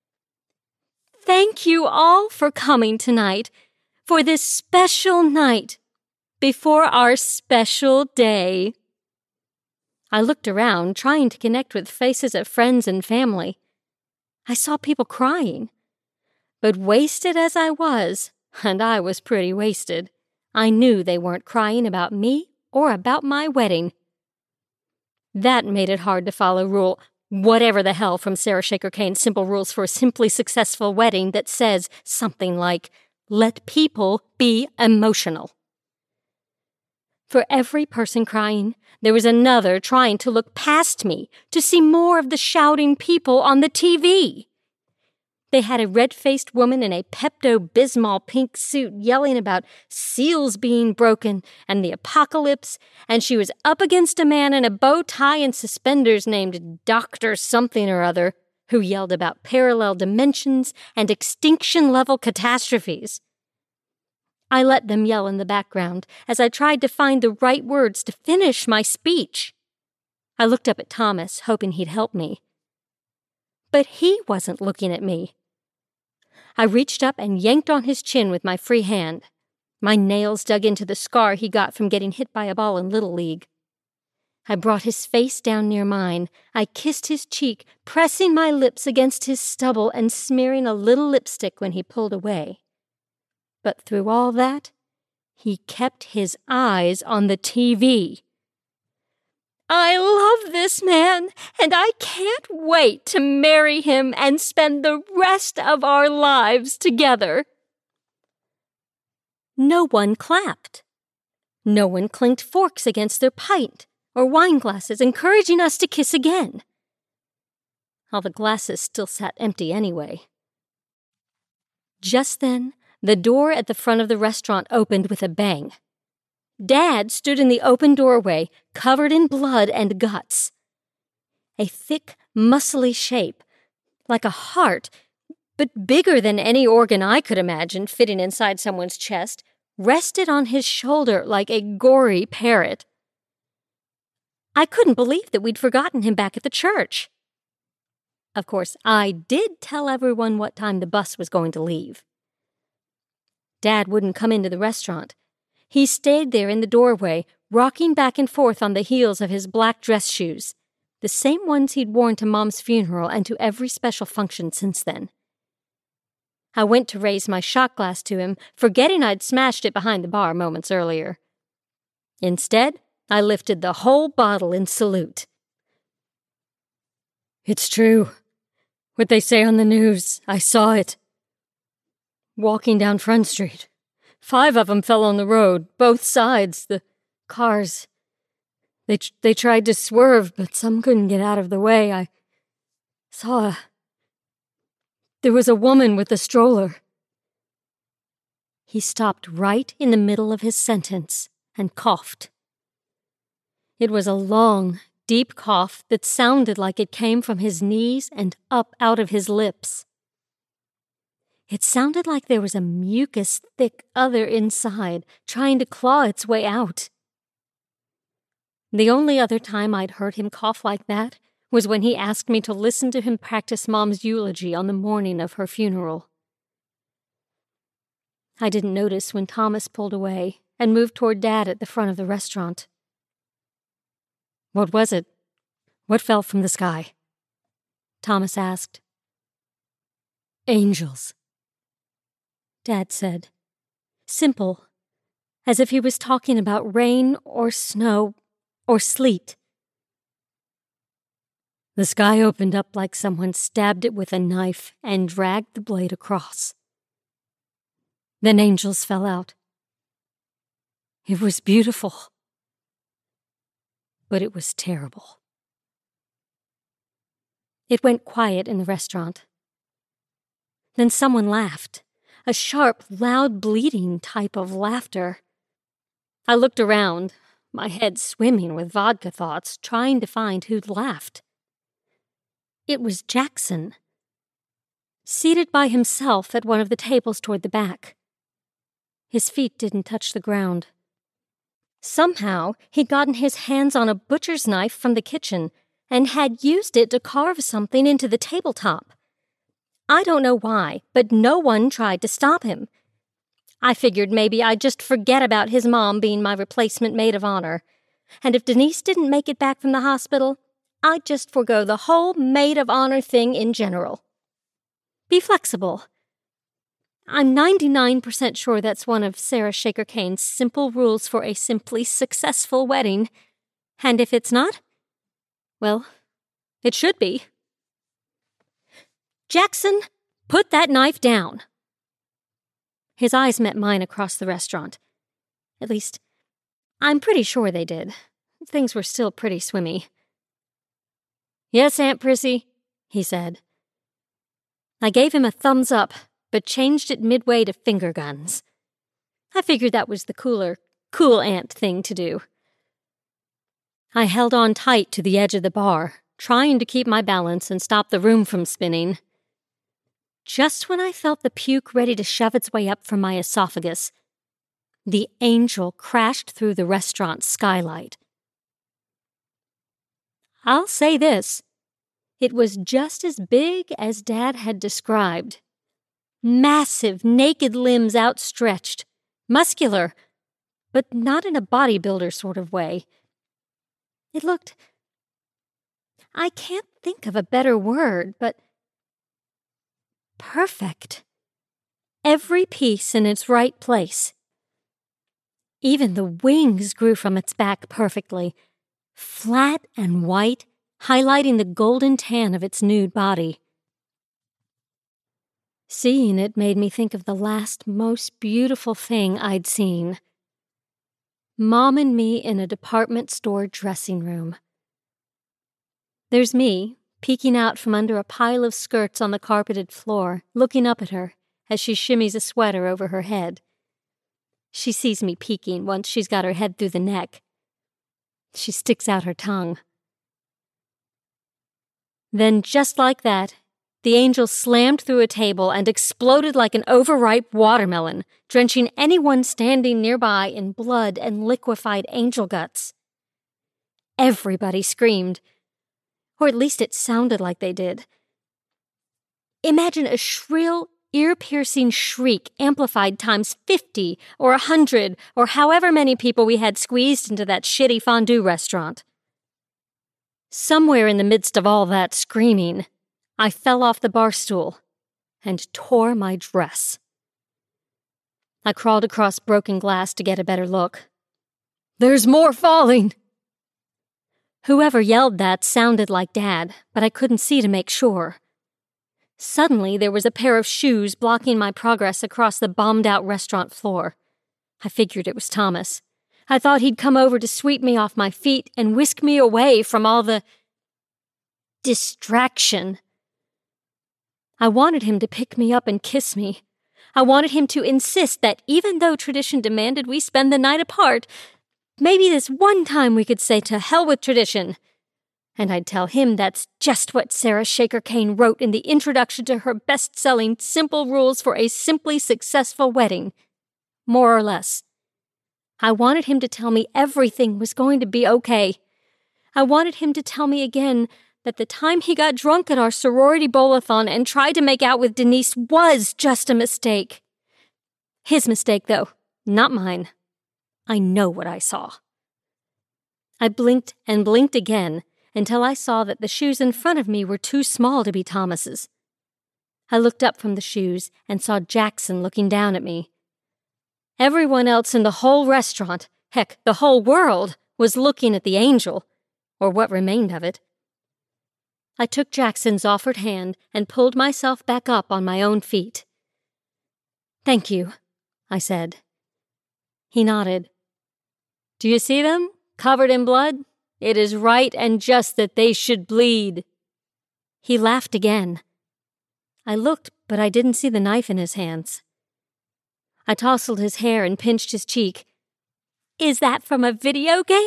Thank you all for coming tonight, for this special night, before our special day. I looked around, trying to connect with faces of friends and family. I saw people crying. But wasted as I was, and I was pretty wasted, I knew they weren't crying about me or about my wedding. That made it hard to follow rule, whatever the hell from Sarah Shaker Kane's Simple Rules for a Simply Successful Wedding that says something like, let people be emotional. For every person crying, there was another trying to look past me to see more of the shouting people on the T V. They had a red-faced woman in a Pepto-Bismol pink suit yelling about seals being broken and the apocalypse, and she was up against a man in a bow tie and suspenders named Doctor Something or Other, who yelled about parallel dimensions and extinction-level catastrophes. I let them yell in the background as I tried to find the right words to finish my speech. I looked up at Thomas, hoping he'd help me. But he wasn't looking at me. I reached up and yanked on his chin with my free hand. My nails dug into the scar he got from getting hit by a ball in Little League. I brought his face down near mine. I kissed his cheek, pressing my lips against his stubble and smearing a little lipstick when he pulled away. But through all that, he kept his eyes on the T V. I love this man, and I can't wait to marry him and spend the rest of our lives together. No one clapped. No one clinked forks against their pint or wine glasses, encouraging us to kiss again. All the glasses still sat empty anyway. Just then, the door at the front of the restaurant opened with a bang. Dad stood in the open doorway, covered in blood and guts. A thick, muscly shape, like a heart, but bigger than any organ I could imagine fitting inside someone's chest, rested on his shoulder like a gory parrot. I couldn't believe that we'd forgotten him back at the church. Of course, I did tell everyone what time the bus was going to leave. Dad wouldn't come into the restaurant. He stayed there in the doorway, rocking back and forth on the heels of his black dress shoes, the same ones he'd worn to Mom's funeral and to every special function since then. I went to raise my shot glass to him, forgetting I'd smashed it behind the bar moments earlier. Instead, I lifted the whole bottle in salute. It's true. What they say on the news, I saw it. Walking down Front Street. Five of them fell on the road, both sides, the cars. They they tried to swerve, but some couldn't get out of the way. I saw a... There was a woman with a stroller. He stopped right in the middle of his sentence and coughed. It was a long, deep cough that sounded like it came from his knees and up out of his lips. It sounded like there was a mucus-thick other inside, trying to claw its way out. The only other time I'd heard him cough like that was when he asked me to listen to him practice Mom's eulogy on the morning of her funeral. I didn't notice when Thomas pulled away and moved toward Dad at the front of the restaurant. What was it? What fell from the sky? Thomas asked. Angels, Dad said. Simple, as if he was talking about rain or snow or sleet. The sky opened up like someone stabbed it with a knife and dragged the blade across. Then angels fell out. It was beautiful, but it was terrible. It went quiet in the restaurant. Then someone laughed, a sharp, loud, bleating type of laughter. I looked around, my head swimming with vodka thoughts, trying to find who'd laughed. It was Jackson, seated by himself at one of the tables toward the back. His feet didn't touch the ground. Somehow, he'd gotten his hands on a butcher's knife from the kitchen and had used it to carve something into the tabletop. I don't know why, but no one tried to stop him. I figured maybe I'd just forget about his mom being my replacement maid of honor, and if Denise didn't make it back from the hospital, I'd just forgo the whole maid of honor thing in general. Be flexible. I'm ninety-nine percent sure that's one of Sarah Shaker Kane's simple rules for a simply successful wedding, and if it's not, well, it should be. Jackson, put that knife down. His eyes met mine across the restaurant. At least, I'm pretty sure they did. Things were still pretty swimmy. Yes, Aunt Prissy, he said. I gave him a thumbs up, but changed it midway to finger guns. I figured that was the cooler, cool aunt thing to do. I held on tight to the edge of the bar, trying to keep my balance and stop the room from spinning. Just when I felt the puke ready to shove its way up from my esophagus, the angel crashed through the restaurant skylight. I'll say this. It was just as big as Dad had described. Massive, naked limbs outstretched, muscular, but not in a bodybuilder sort of way. It looked... I can't think of a better word, but... perfect. Every piece in its right place. Even the wings grew from its back perfectly, flat and white, highlighting the golden tan of its nude body. Seeing it made me think of the last, most beautiful thing I'd seen. Mom and me in a department store dressing room. There's me, peeking out from under a pile of skirts on the carpeted floor, looking up at her as she shimmies a sweater over her head. She sees me peeking once she's got her head through the neck. She sticks out her tongue. Then, just like that, The Angel slammed through a table and exploded like an overripe watermelon, drenching anyone standing nearby in blood and liquefied angel guts. Everybody screamed, or at least it sounded like they did. Imagine a shrill, ear-piercing shriek amplified times fifty or a hundred or however many people we had squeezed into that shitty fondue restaurant. Somewhere in the midst of all that screaming, I fell off the bar stool and tore my dress. I crawled across broken glass to get a better look. "There's more falling!" Whoever yelled that sounded like Dad, but I couldn't see to make sure. Suddenly, there was a pair of shoes blocking my progress across the bombed-out restaurant floor. I figured it was Thomas. I thought he'd come over to sweep me off my feet and whisk me away from all the distraction. I wanted him to pick me up and kiss me. I wanted him to insist that even though tradition demanded we spend the night apart, maybe this one time we could say to hell with tradition. And I'd tell him that's just what Sarah Shaker Kane wrote in the introduction to her best-selling Simple Rules for a Simply Successful Wedding. More or less. I wanted him to tell me everything was going to be okay. I wanted him to tell me again that the time he got drunk at our sorority bowl-a-thon and tried to make out with Denise was just a mistake. His mistake, though, not mine. I know what I saw. I blinked and blinked again until I saw that the shoes in front of me were too small to be Thomas's. I looked up from the shoes and saw Jackson looking down at me. Everyone else in the whole restaurant, heck, the whole world, was looking at the Angel, or what remained of it. I took Jackson's offered hand and pulled myself back up on my own feet. "Thank you," I said. He nodded. "Do you see them, covered in blood? It is right and just that they should bleed." He laughed again. I looked, but I didn't see the knife in his hands. I tousled his hair and pinched his cheek. "Is that from a video game?"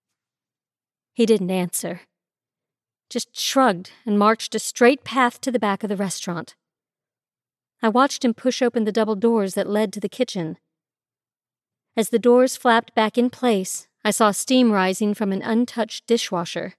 He didn't answer, just shrugged and marched a straight path to the back of the restaurant. I watched him push open the double doors that led to the kitchen. As the doors flapped back in place, I saw steam rising from an untouched dishwasher.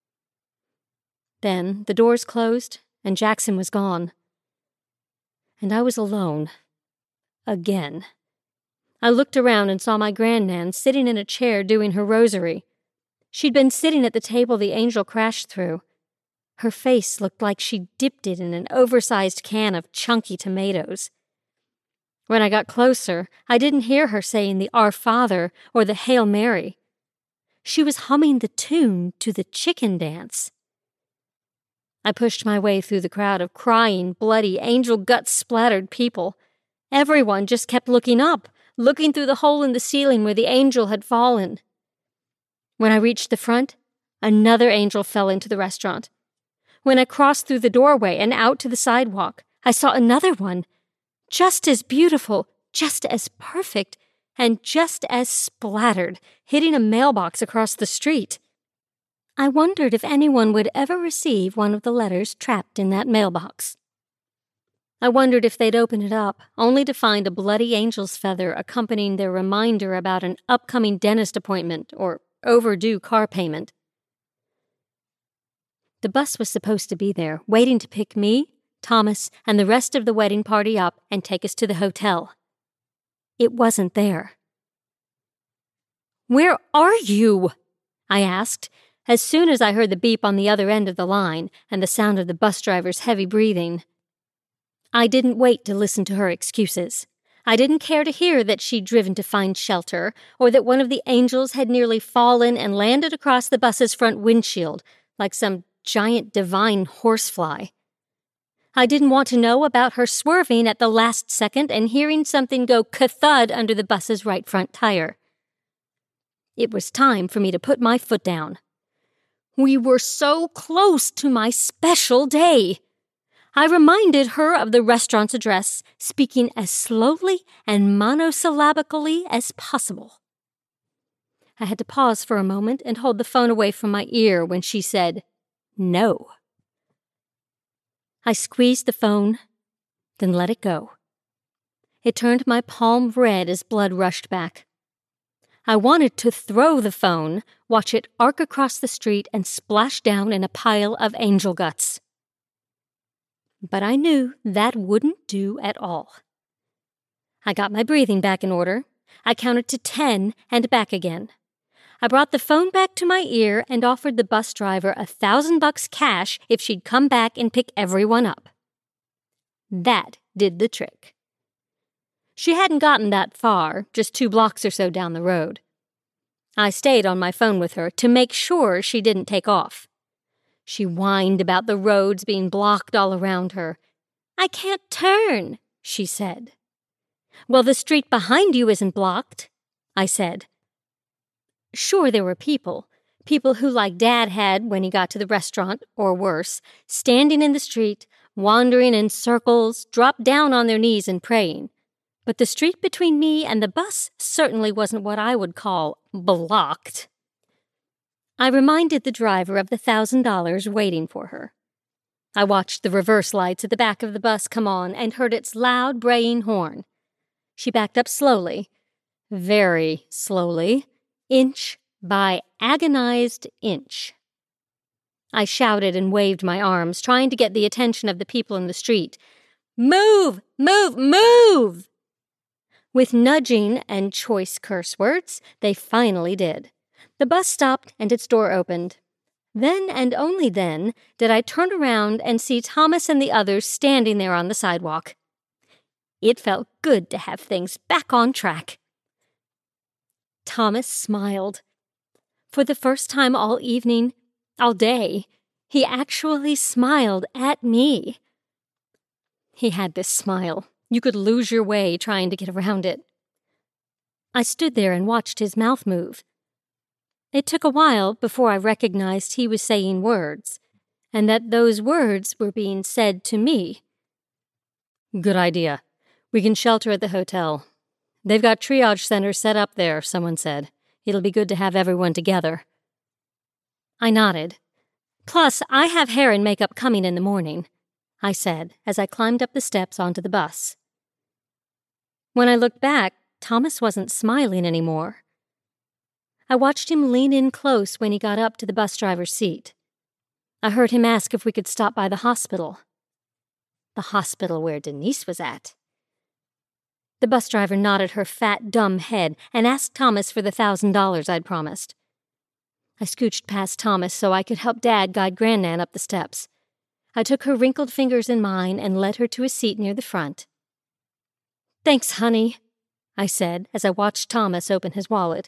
Then the doors closed, and Jackson was gone. And I was alone. Again. I looked around and saw my grandnan sitting in a chair doing her rosary. She'd been sitting at the table the Angel crashed through. Her face looked like she'd dipped it in an oversized can of chunky tomatoes. When I got closer, I didn't hear her saying the Our Father or the Hail Mary. She was humming the tune to the chicken dance. I pushed my way through the crowd of crying, bloody, angel gut-splattered people. Everyone just kept looking up, looking through the hole in the ceiling where the Angel had fallen. When I reached the front, another angel fell into the restaurant. When I crossed through the doorway and out to the sidewalk, I saw another one, just as beautiful, just as perfect, and just as splattered, hitting a mailbox across the street. I wondered if anyone would ever receive one of the letters trapped in that mailbox. I wondered if they'd open it up, only to find a bloody angel's feather accompanying their reminder about an upcoming dentist appointment or overdue car payment. The bus was supposed to be there, waiting to pick me, Thomas, and the rest of the wedding party up and take us to the hotel. It wasn't there. "Where are you?" I asked, as soon as I heard the beep on the other end of the line and the sound of the bus driver's heavy breathing. I didn't wait to listen to her excuses. I didn't care to hear that she'd driven to find shelter, or that one of the angels had nearly fallen and landed across the bus's front windshield, like some giant divine horsefly. I didn't want to know about her swerving at the last second and hearing something go ka-thud under the bus's right front tire. It was time for me to put my foot down. We were so close to my special day. I reminded her of the restaurant's address, speaking as slowly and monosyllabically as possible. I had to pause for a moment and hold the phone away from my ear when she said, "No." I squeezed the phone, then let it go. It turned my palm red as blood rushed back. I wanted to throw the phone, watch it arc across the street, and splash down in a pile of angel guts. But I knew that wouldn't do at all. I got my breathing back in order. I counted to ten and back again. I brought the phone back to my ear and offered the bus driver a thousand bucks cash if she'd come back and pick everyone up. That did the trick. She hadn't gotten that far, just two blocks or so down the road. I stayed on my phone with her to make sure she didn't take off. She whined about the roads being blocked all around her. "I can't turn," she said. "Well, the street behind you isn't blocked," I said. Sure, there were people, people who, like Dad had when he got to the restaurant, or worse, standing in the street, wandering in circles, dropped down on their knees and praying. But the street between me and the bus certainly wasn't what I would call blocked. I reminded the driver of the thousand dollars waiting for her. I watched the reverse lights at the back of the bus come on and heard its loud braying horn. She backed up slowly, very slowly, inch by agonized inch. I shouted and waved my arms, trying to get the attention of the people in the street. "Move! Move! Move!" With nudging and choice curse words, they finally did. The bus stopped and its door opened. Then and only then did I turn around and see Thomas and the others standing there on the sidewalk. It felt good to have things back on track. Thomas smiled. For the first time all evening, all day, he actually smiled at me. He had this smile. You could lose your way trying to get around it. I stood there and watched his mouth move. It took a while before I recognized he was saying words, and that those words were being said to me. "Good idea. We can shelter at the hotel. They've got triage centers set up there," someone said. "It'll be good to have everyone together." I nodded. "Plus, I have hair and makeup coming in the morning," I said as I climbed up the steps onto the bus. When I looked back, Thomas wasn't smiling anymore. I watched him lean in close when he got up to the bus driver's seat. I heard him ask if we could stop by the hospital. The hospital where Denise was at. The bus driver nodded her fat, dumb head and asked Thomas for the thousand dollars I'd promised. I scooched past Thomas so I could help Dad guide Grandnan up the steps. I took her wrinkled fingers in mine and led her to a seat near the front. "Thanks, honey," I said as I watched Thomas open his wallet.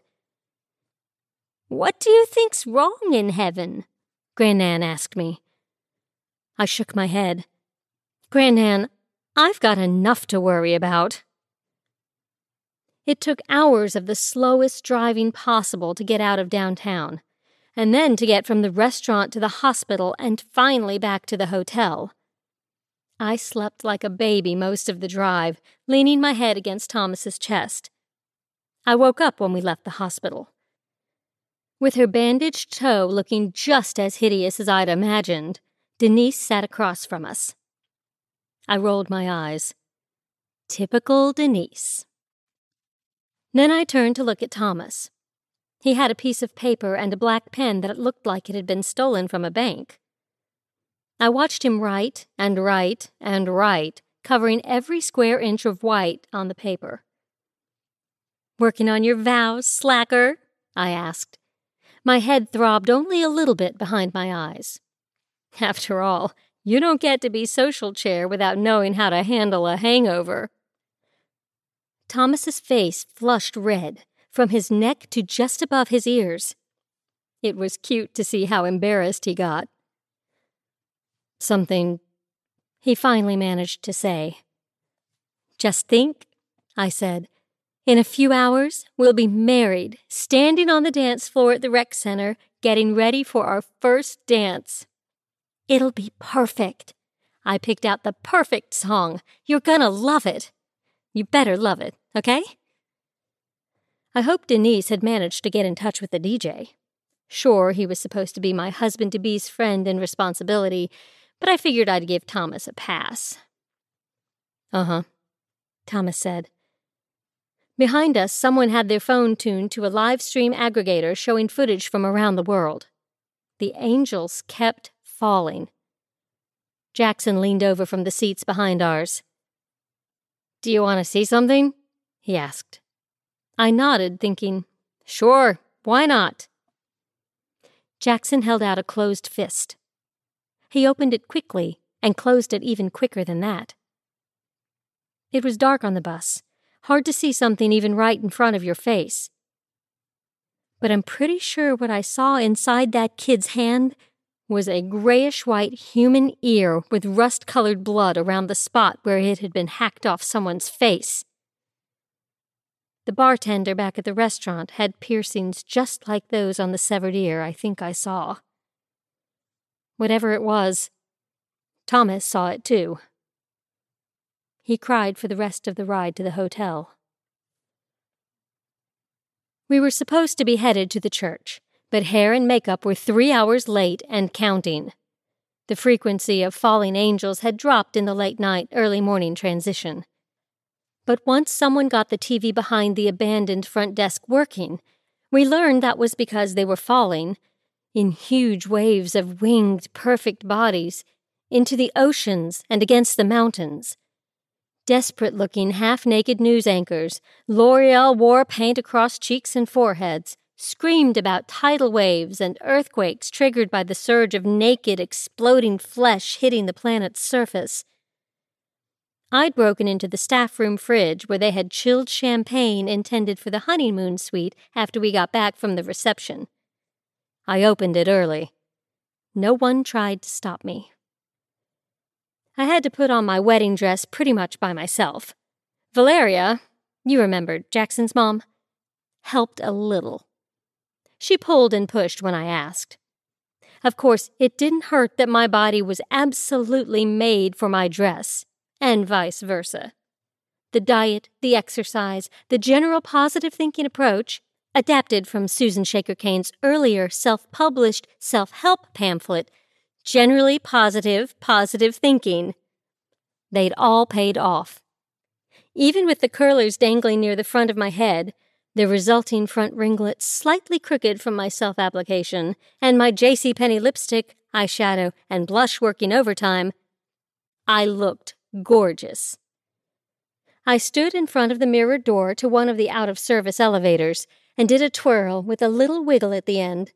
"What do you think's wrong in heaven?" Grandnan asked me. I shook my head. "Grandnan, I've got enough to worry about." It took hours of the slowest driving possible to get out of downtown, and then to get from the restaurant to the hospital and finally back to the hotel. I slept like a baby most of the drive, leaning my head against Thomas's chest. I woke up when we left the hospital. With her bandaged toe looking just as hideous as I'd imagined, Denise sat across from us. I rolled my eyes. Typical Denise. Then I turned to look at Thomas. He had a piece of paper and a black pen that looked like it had been stolen from a bank. I watched him write and write and write, covering every square inch of white on the paper. "Working on your vows, slacker?" I asked. My head throbbed only a little bit behind my eyes. After all, you don't get to be social chair without knowing how to handle a hangover. Thomas's face flushed red, from his neck to just above his ears. It was cute to see how embarrassed he got. "Something," he finally managed to say. "Just think," I said. "In a few hours, we'll be married, standing on the dance floor at the rec center, getting ready for our first dance. It'll be perfect. I picked out the perfect song. You're gonna love it. You better love it, okay?" I hoped Denise had managed to get in touch with the D J. Sure, he was supposed to be my husband-to-be's friend and responsibility, but I figured I'd give Thomas a pass. Uh-huh, Thomas said. Behind us, someone had their phone tuned to a live stream aggregator showing footage from around the world. The angels kept falling. Jackson leaned over from the seats behind ours. "Do you want to see something?" he asked. I nodded, thinking, "Sure, why not?" Jackson held out a closed fist. He opened it quickly and closed it even quicker than that. It was dark on the bus, hard to see something even right in front of your face. But I'm pretty sure what I saw inside that kid's hand was a grayish-white human ear with rust-colored blood around the spot where it had been hacked off someone's face. The bartender back at the restaurant had piercings just like those on the severed ear I think I saw. Whatever it was, Thomas saw it too. He cried for the rest of the ride to the hotel. We were supposed to be headed to the church, but hair and makeup were three hours late and counting. The frequency of falling angels had dropped in the late night, early morning transition. But once someone got the T V behind the abandoned front desk working, we learned that was because they were falling, in huge waves of winged, perfect bodies, into the oceans and against the mountains. Desperate-looking, half-naked news anchors, L'Oreal war paint across cheeks and foreheads, screamed about tidal waves and earthquakes triggered by the surge of naked, exploding flesh hitting the planet's surface. I'd broken into the staff room fridge where they had chilled champagne intended for the honeymoon suite after we got back from the reception. I opened it early. No one tried to stop me. I had to put on my wedding dress pretty much by myself. Valeria, you remember Jackson's mom, helped a little. She pulled and pushed when I asked. Of course, it didn't hurt that my body was absolutely made for my dress, and vice versa. The diet, the exercise, the general positive thinking approach, adapted from Susan Shaker Kane's earlier self-published self-help pamphlet, Generally Positive, Positive Thinking. They'd all paid off. Even with the curlers dangling near the front of my head, the resulting front ringlets slightly crooked from my self-application, and my JCPenney lipstick, eyeshadow, and blush working overtime, I looked gorgeous. I stood in front of the mirrored door to one of the out-of-service elevators and did a twirl with a little wiggle at the end.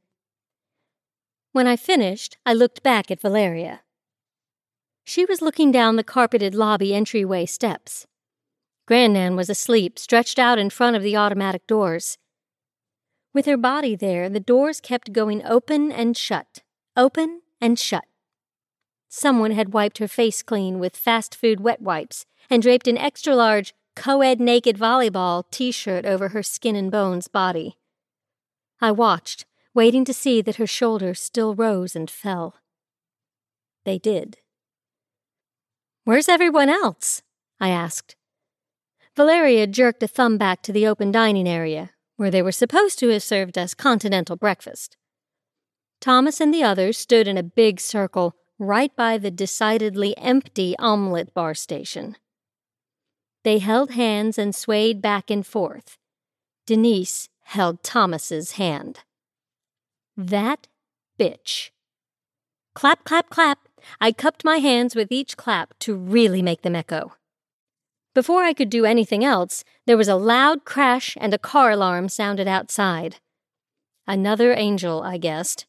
When I finished, I looked back at Valeria. She was looking down the carpeted lobby entryway steps. Grandnan was asleep, stretched out in front of the automatic doors. With her body there, the doors kept going open and shut, open and shut. Someone had wiped her face clean with fast food wet wipes and draped an extra-large co-ed naked volleyball t-shirt over her skin and bones body. I watched, waiting to see that her shoulders still rose and fell. They did. "Where's everyone else?" I asked. Valeria jerked a thumb back to the open dining area, where they were supposed to have served us continental breakfast. Thomas and the others stood in a big circle right by the decidedly empty omelet bar station. They held hands and swayed back and forth. Denise held Thomas's hand. That bitch. Clap, clap, clap. I cupped my hands with each clap to really make them echo. Before I could do anything else, there was a loud crash and a car alarm sounded outside. Another angel, I guessed.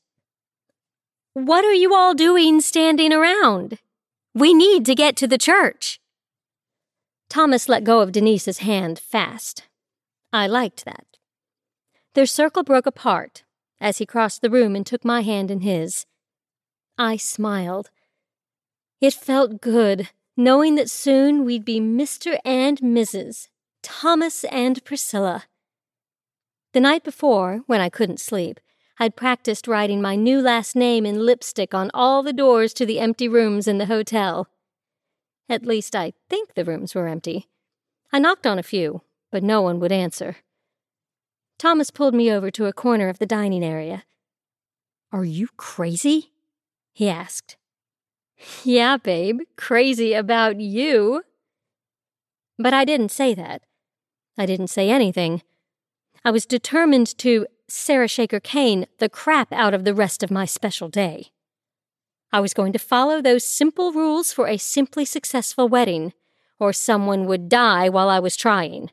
"What are you all doing standing around? We need to get to the church." Thomas let go of Denise's hand fast. I liked that. Their circle broke apart as he crossed the room and took my hand in his. I smiled. It felt good, knowing that soon we'd be Mister and Missus Thomas and Priscilla. The night before, when I couldn't sleep, I'd practiced writing my new last name in lipstick on all the doors to the empty rooms in the hotel. At least I think the rooms were empty. I knocked on a few, but no one would answer. Thomas pulled me over to a corner of the dining area. "Are you crazy?" he asked. Yeah, babe, crazy about you. But I didn't say that. I didn't say anything. I was determined to Sarah Shaker Kane the crap out of the rest of my special day. I was going to follow those simple rules for a simply successful wedding, or someone would die while I was trying.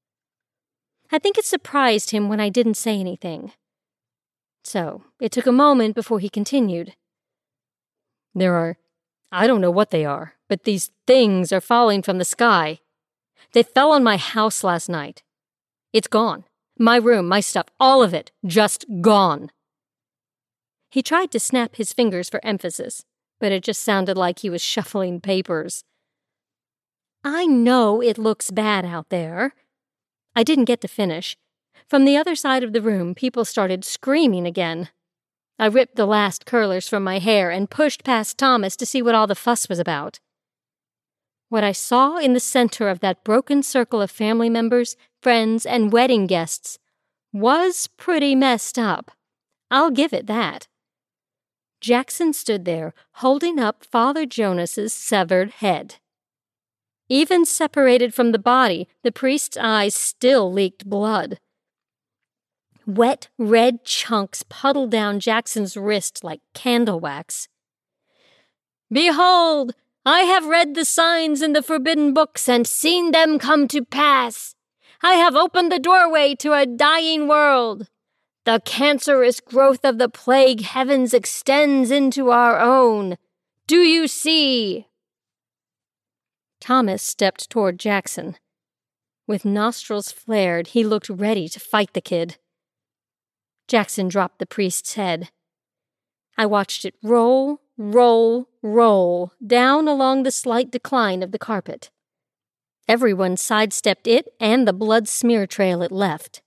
I think it surprised him when I didn't say anything. So it took a moment before he continued. There are, I don't know what they are, but these things are falling from the sky. They fell on my house last night. It's gone. My room, my stuff, all of it, just gone. He tried to snap his fingers for emphasis, but it just sounded like he was shuffling papers. I know it looks bad out there. I didn't get to finish. From the other side of the room, people started screaming again. I ripped the last curlers from my hair and pushed past Thomas to see what all the fuss was about. What I saw in the center of that broken circle of family members, friends, and wedding guests was pretty messed up. I'll give it that. Jackson stood there, holding up Father Jonas's severed head. Even separated from the body, the priest's eyes still leaked blood. Wet, red chunks puddled down Jackson's wrist like candle wax. Behold, I have read the signs in the forbidden books and seen them come to pass. I have opened the doorway to a dying world. The cancerous growth of the plague heavens extends into our own. Do you see? Thomas stepped toward Jackson. With nostrils flared, he looked ready to fight the kid. Jackson dropped the priest's head. I watched it roll, roll, roll down along the slight decline of the carpet. Everyone sidestepped it and the blood smear trail it left.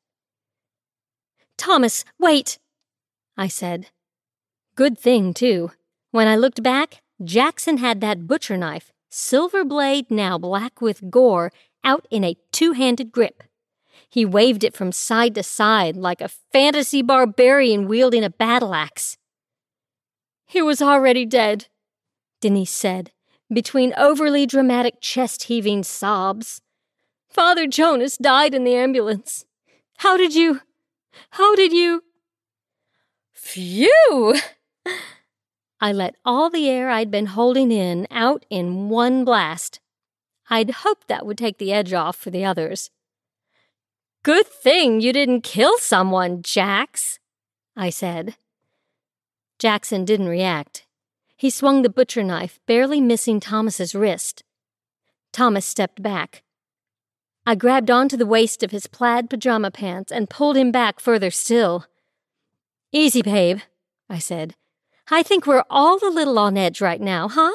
Thomas, wait, I said. Good thing, too. When I looked back, Jackson had that butcher knife, silver blade now black with gore, out in a two-handed grip. He waved it from side to side like a fantasy barbarian wielding a battle axe. He was already dead, Denise said, between overly dramatic chest-heaving sobs. Father Jonas died in the ambulance. How did you... How did you... Phew! I let all the air I'd been holding in out in one blast. I'd hoped that would take the edge off for the others. Good thing you didn't kill someone, Jax, I said. Jackson didn't react. He swung the butcher knife, barely missing Thomas's wrist. Thomas stepped back. I grabbed onto the waist of his plaid pajama pants and pulled him back further still. Easy, babe, I said. I think we're all a little on edge right now, huh?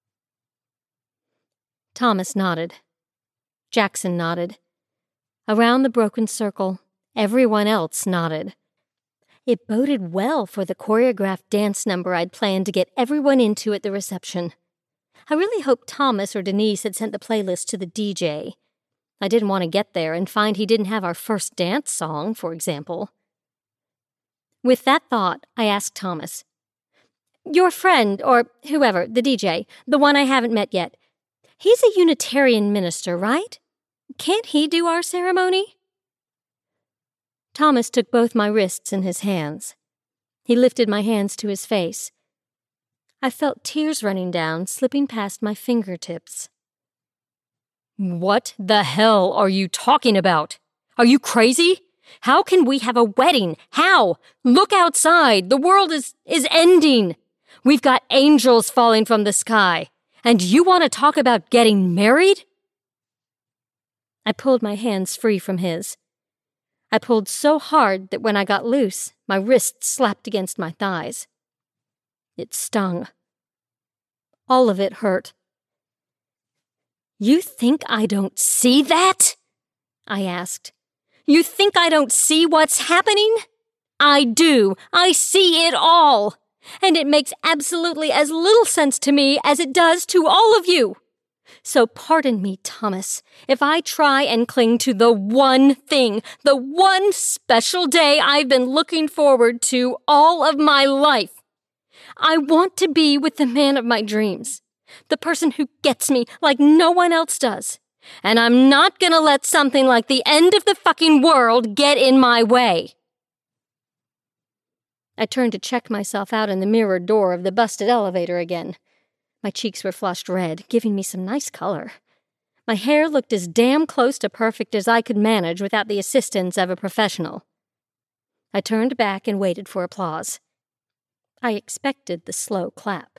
Thomas nodded. Jackson nodded. Around the broken circle, everyone else nodded. It boded well for the choreographed dance number I'd planned to get everyone into at the reception. I really hoped Thomas or Denise had sent the playlist to the D J. I didn't want to get there and find he didn't have our first dance song, for example. With that thought, I asked Thomas, Your friend, or whoever, the D J, the one I haven't met yet, he's a Unitarian minister, right? Can't he do our ceremony? Thomas took both my wrists in his hands. He lifted my hands to his face. I felt tears running down, slipping past my fingertips. What the hell are you talking about? Are you crazy? How can we have a wedding? How? Look outside. The world is, is ending. We've got angels falling from the sky. And you want to talk about getting married? I pulled my hands free from his. I pulled so hard that when I got loose, my wrists slapped against my thighs. It stung. All of it hurt. You think I don't see that? I asked. You think I don't see what's happening? I do. I see it all. And it makes absolutely as little sense to me as it does to all of you. So pardon me, Thomas, if I try and cling to the one thing, the one special day I've been looking forward to all of my life. I want to be with the man of my dreams, the person who gets me like no one else does. And I'm not gonna let something like the end of the fucking world get in my way. I turned to check myself out in the mirrored door of the busted elevator again. My cheeks were flushed red, giving me some nice color. My hair looked as damn close to perfect as I could manage without the assistance of a professional. I turned back and waited for applause. I expected the slow clap.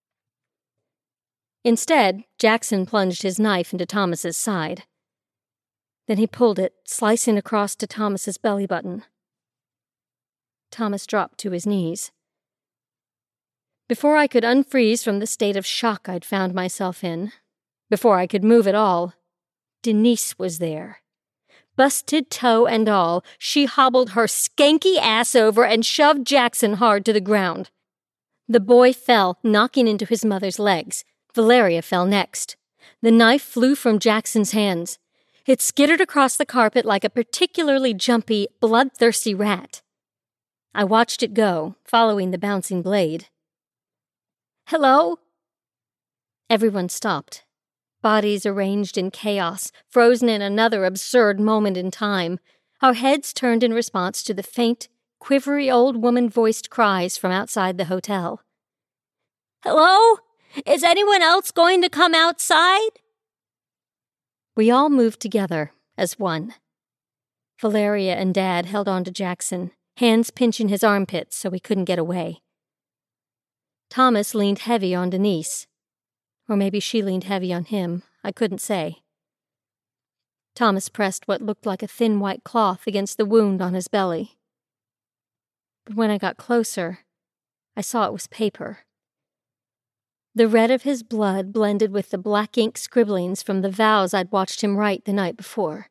Instead, Jackson plunged his knife into Thomas's side. Then he pulled it, slicing across to Thomas's belly button. Thomas dropped to his knees. Before I could unfreeze from the state of shock I'd found myself in, before I could move at all, Denise was there. Busted toe and all, she hobbled her skanky ass over and shoved Jackson hard to the ground. The boy fell, knocking into his mother's legs. Valeria fell next. The knife flew from Jackson's hands. It skittered across the carpet like a particularly jumpy, bloodthirsty rat. I watched it go, following the bouncing blade. "Hello?" Everyone stopped. Bodies arranged in chaos, frozen in another absurd moment in time. Our heads turned in response to the faint, quivery old woman-voiced cries from outside the hotel. "Hello? Is anyone else going to come outside?" We all moved together, as one. Valeria and Dad held on to Jackson, hands pinching his armpits so he couldn't get away. Thomas leaned heavy on Denise. Or maybe she leaned heavy on him, I couldn't say. Thomas pressed what looked like a thin white cloth against the wound on his belly. But when I got closer, I saw it was paper. The red of his blood blended with the black ink scribblings from the vows I'd watched him write the night before.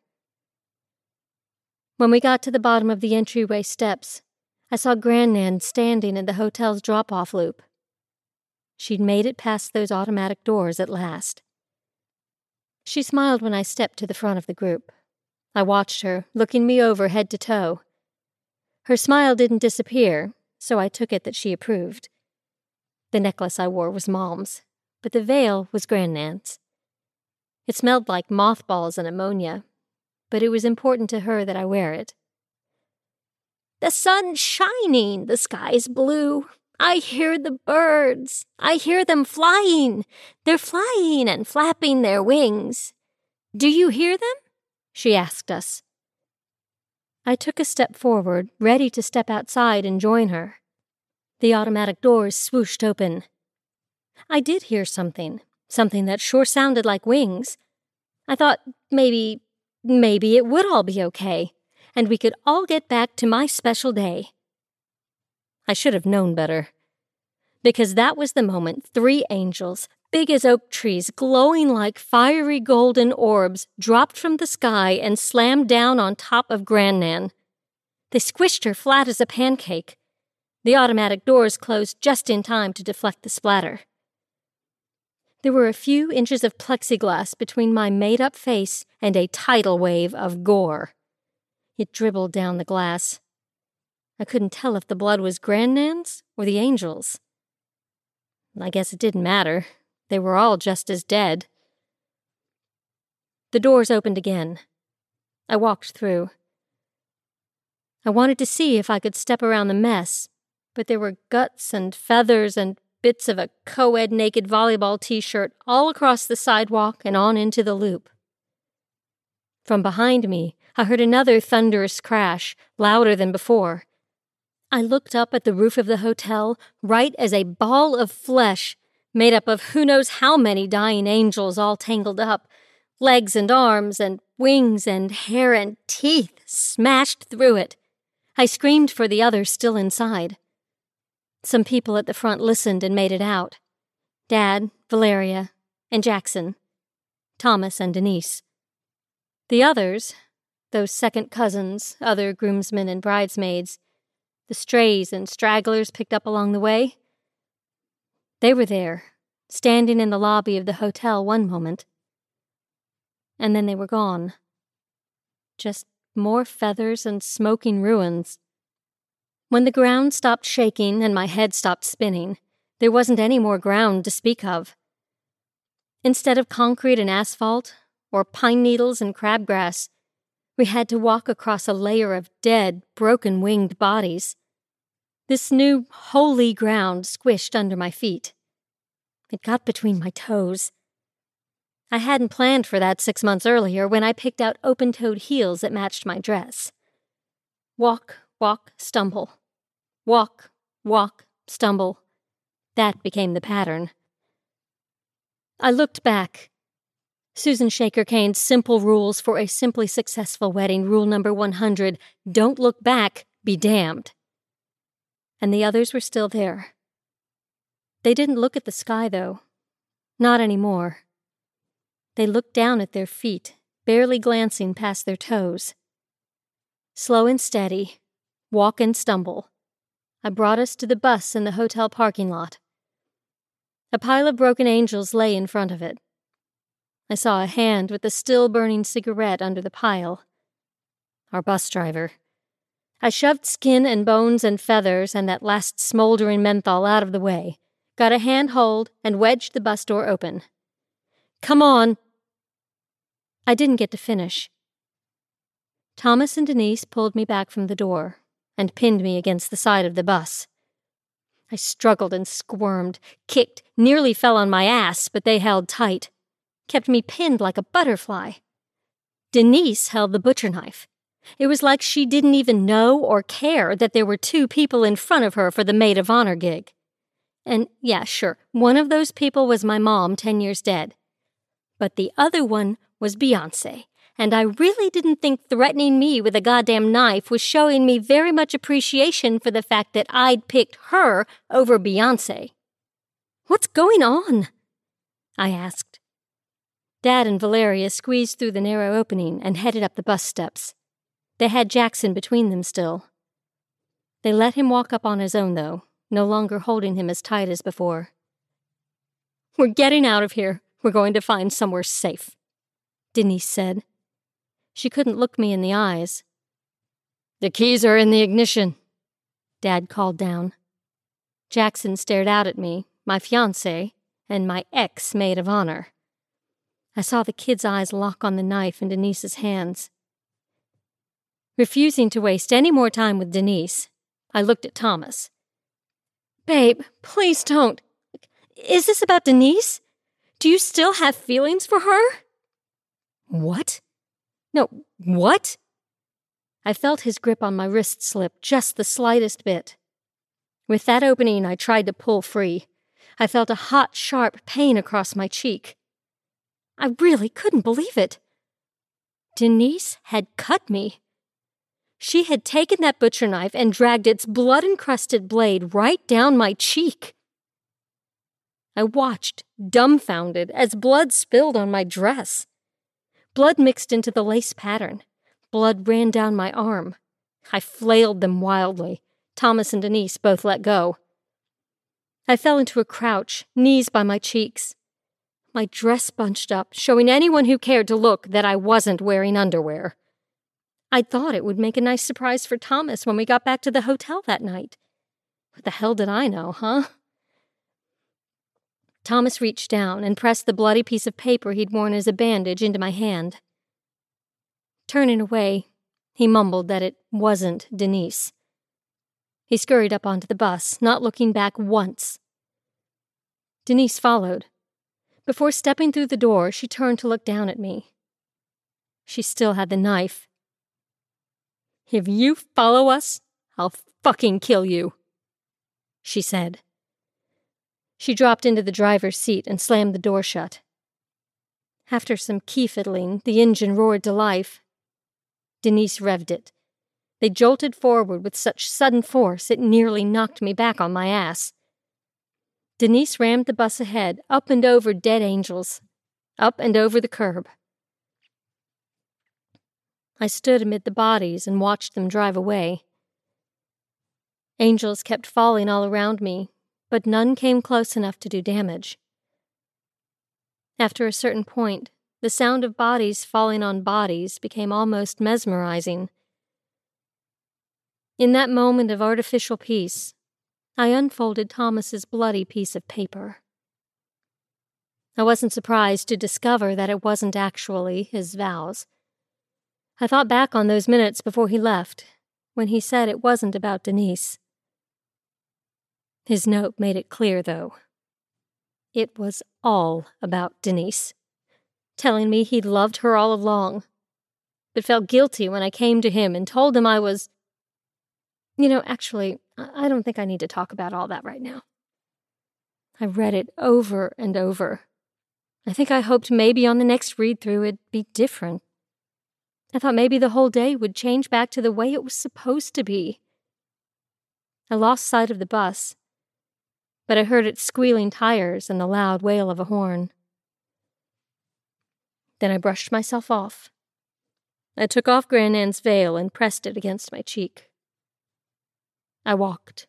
When we got to the bottom of the entryway steps, I saw Grandnan standing in the hotel's drop-off loop. She'd made it past those automatic doors at last. She smiled when I stepped to the front of the group. I watched her, looking me over head to toe. Her smile didn't disappear, so I took it that she approved. The necklace I wore was Mom's, but the veil was Grandnan's. It smelled like mothballs and ammonia, but it was important to her that I wear it. "The sun's shining, the sky's blue. I hear the birds. I hear them flying. They're flying and flapping their wings. Do you hear them?" she asked us. I took a step forward, ready to step outside and join her. The automatic doors swooshed open. I did hear something, something that sure sounded like wings. I thought maybe, maybe it would all be okay, and we could all get back to my special day. I should have known better. Because that was the moment three angels, big as oak trees, glowing like fiery golden orbs, dropped from the sky and slammed down on top of Grandnan. They squished her flat as a pancake. The automatic doors closed just in time to deflect the splatter. There were a few inches of plexiglass between my made-up face and a tidal wave of gore. It dribbled down the glass. I couldn't tell if the blood was Grandnan's or the angels'. I guess it didn't matter. They were all just as dead. The doors opened again. I walked through. I wanted to see if I could step around the mess, but there were guts and feathers and bits of a co-ed naked volleyball t-shirt all across the sidewalk and on into the loop. From behind me, I heard another thunderous crash, louder than before. I looked up at the roof of the hotel, right as a ball of flesh, made up of who knows how many dying angels all tangled up, legs and arms and wings and hair and teeth smashed through it. I screamed for the others still inside. Some people at the front listened and made it out. Dad, Valeria, and Jackson. Thomas and Denise. The others, those second cousins, other groomsmen and bridesmaids, the strays and stragglers picked up along the way, they were there, standing in the lobby of the hotel one moment. And then they were gone. Just more feathers and smoking ruins. When the ground stopped shaking and my head stopped spinning, there wasn't any more ground to speak of. Instead of concrete and asphalt, or pine needles and crabgrass, we had to walk across a layer of dead, broken-winged bodies. This new, holy ground squished under my feet. It got between my toes. I hadn't planned for that six months earlier when I picked out open-toed heels that matched my dress. Walk, walk, stumble. Walk, walk, stumble. That became the pattern. I looked back. Susan Shaker Kane's simple rules for a simply successful wedding, rule number one hundred, don't look back, be damned. And the others were still there. They didn't look at the sky, though. Not anymore. They looked down at their feet, barely glancing past their toes. Slow and steady, walk and stumble. I brought us to the bus in the hotel parking lot. A pile of broken angels lay in front of it. I saw a hand with a still-burning cigarette under the pile. Our bus driver. I shoved skin and bones and feathers and that last smoldering menthol out of the way, got a handhold, and wedged the bus door open. Come on! I didn't get to finish. Thomas and Denise pulled me back from the door and pinned me against the side of the bus. I struggled and squirmed, kicked, nearly fell on my ass, but they held tight, kept me pinned like a butterfly. Denise held the butcher knife. It was like she didn't even know or care that there were two people in front of her for the maid of honor gig. And yeah, sure, one of those people was my mom, ten years dead. But the other one was Beyoncé, and I really didn't think threatening me with a goddamn knife was showing me very much appreciation for the fact that I'd picked her over Beyoncé. What's going on? I asked. Dad and Valeria squeezed through the narrow opening and headed up the bus steps. They had Jackson between them still. They let him walk up on his own, though, no longer holding him as tight as before. We're getting out of here. We're going to find somewhere safe, Denise said. She couldn't look me in the eyes. The keys are in the ignition, Dad called down. Jackson stared out at me, my fiancé, and my ex-maid of honor. I saw the kid's eyes lock on the knife in Denise's hands. Refusing to waste any more time with Denise, I looked at Thomas. Babe, please don't. Is this about Denise? Do you still have feelings for her? What? No, what? I felt his grip on my wrist slip just the slightest bit. With that opening, I tried to pull free. I felt a hot, sharp pain across my cheek. I really couldn't believe it. Denise had cut me. She had taken that butcher knife and dragged its blood-encrusted blade right down my cheek. I watched, dumbfounded, as blood spilled on my dress. Blood mixed into the lace pattern. Blood ran down my arm. I flailed them wildly. Thomas and Denise both let go. I fell into a crouch, knees by my cheeks. My dress bunched up, showing anyone who cared to look that I wasn't wearing underwear. I thought it would make a nice surprise for Thomas when we got back to the hotel that night. What the hell did I know, huh? Thomas reached down and pressed the bloody piece of paper he'd worn as a bandage into my hand. Turning away, he mumbled that it wasn't Denise. He scurried up onto the bus, not looking back once. Denise followed. Before stepping through the door, she turned to look down at me. She still had the knife. If you follow us, I'll fucking kill you, she said. She dropped into the driver's seat and slammed the door shut. After some key fiddling, the engine roared to life. Denise revved it. They jolted forward with such sudden force it nearly knocked me back on my ass. Denise rammed the bus ahead, up and over dead angels, up and over the curb. I stood amid the bodies and watched them drive away. Angels kept falling all around me, but none came close enough to do damage. After a certain point, the sound of bodies falling on bodies became almost mesmerizing. In that moment of artificial peace, I unfolded Thomas's bloody piece of paper. I wasn't surprised to discover that it wasn't actually his vows. I thought back on those minutes before he left, when he said it wasn't about Denise. His note made it clear, though. It was all about Denise, telling me he'd loved her all along, but felt guilty when I came to him and told him I was... You know, actually, I don't think I need to talk about all that right now. I read it over and over. I think I hoped maybe on the next read-through it'd be different. I thought maybe the whole day would change back to the way it was supposed to be. I lost sight of the bus, but I heard its squealing tires and the loud wail of a horn. Then I brushed myself off. I took off Grandnan's veil and pressed it against my cheek. I walked.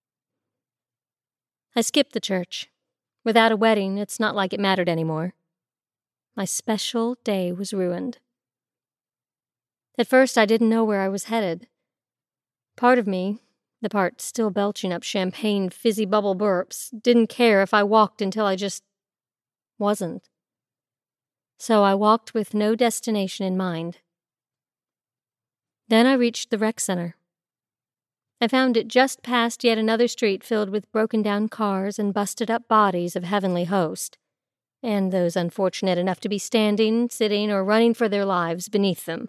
I skipped the church. Without a wedding, it's not like it mattered anymore. My special day was ruined. At first, I didn't know where I was headed. Part of me, the part still belching up champagne fizzy bubble burps, didn't care if I walked until I just wasn't. So I walked with no destination in mind. Then I reached the rec center. I found it just past yet another street filled with broken-down cars and busted-up bodies of Heavenly Host, and those unfortunate enough to be standing, sitting, or running for their lives beneath them.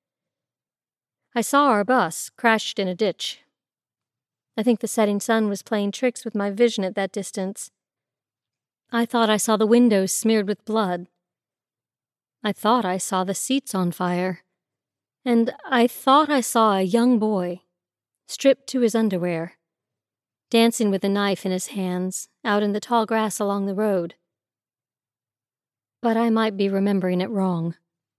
I saw our bus crashed in a ditch. I think the setting sun was playing tricks with my vision at that distance. I thought I saw the windows smeared with blood. I thought I saw the seats on fire. And I thought I saw a young boy, stripped to his underwear, dancing with a knife in his hands, out in the tall grass along the road. But I might be remembering it wrong.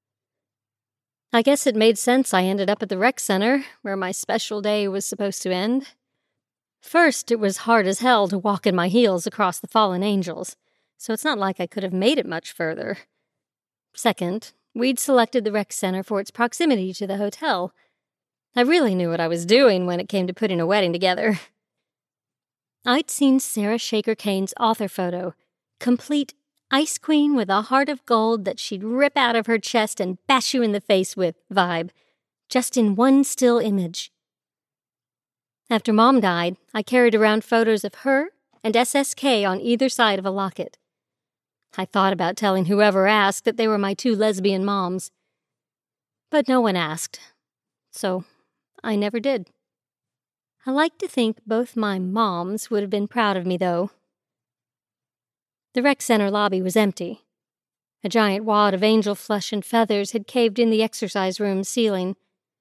I guess it made sense I ended up at the rec center, where my special day was supposed to end. First, it was hard as hell to walk in my heels across the fallen angels, so it's not like I could have made it much further. Second, we'd selected the rec center for its proximity to the hotel. I really knew what I was doing when it came to putting a wedding together. I'd seen Sarah Shaker Kane's author photo, complete Ice Queen with a heart of gold that she'd rip out of her chest and bash you in the face with vibe, just in one still image. After Mom died, I carried around photos of her and S S K on either side of a locket. I thought about telling whoever asked that they were my two lesbian moms. But no one asked, so I never did. I like to think both my moms would have been proud of me, though. The rec center lobby was empty. A giant wad of angel flesh and feathers had caved in the exercise room ceiling.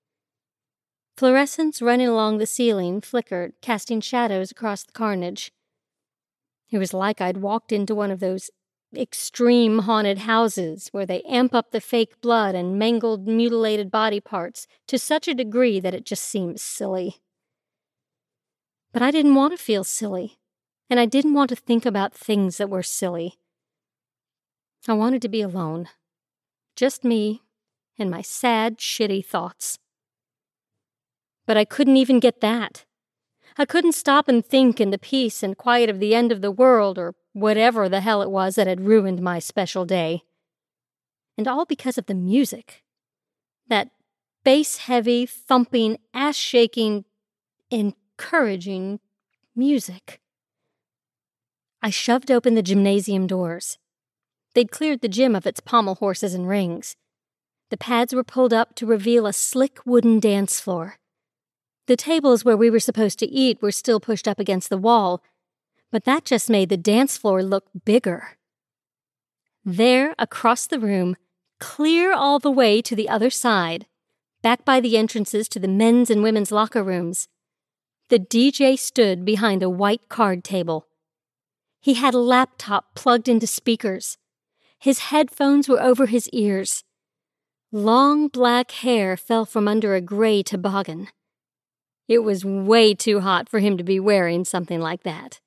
Fluorescents running along the ceiling flickered, casting shadows across the carnage. It was like I'd walked into one of those extreme haunted houses where they amp up the fake blood and mangled, mutilated body parts to such a degree that it just seems silly. But I didn't want to feel silly, and I didn't want to think about things that were silly. I wanted to be alone. Just me and my sad, shitty thoughts. But I couldn't even get that. I couldn't stop and think in the peace and quiet of the end of the world or whatever the hell it was that had ruined my special day. And all because of the music. That bass-heavy, thumping, ass-shaking, encouraging music. I shoved open the gymnasium doors. They'd cleared the gym of its pommel horses and rings. The pads were pulled up to reveal a slick wooden dance floor. The tables where we were supposed to eat were still pushed up against the wall, but that just made the dance floor look bigger. There, across the room, clear all the way to the other side, back by the entrances to the men's and women's locker rooms, the D J stood behind a white card table. He had a laptop plugged into speakers. His headphones were over his ears. Long black hair fell from under a gray toboggan. It was way too hot for him to be wearing something like that.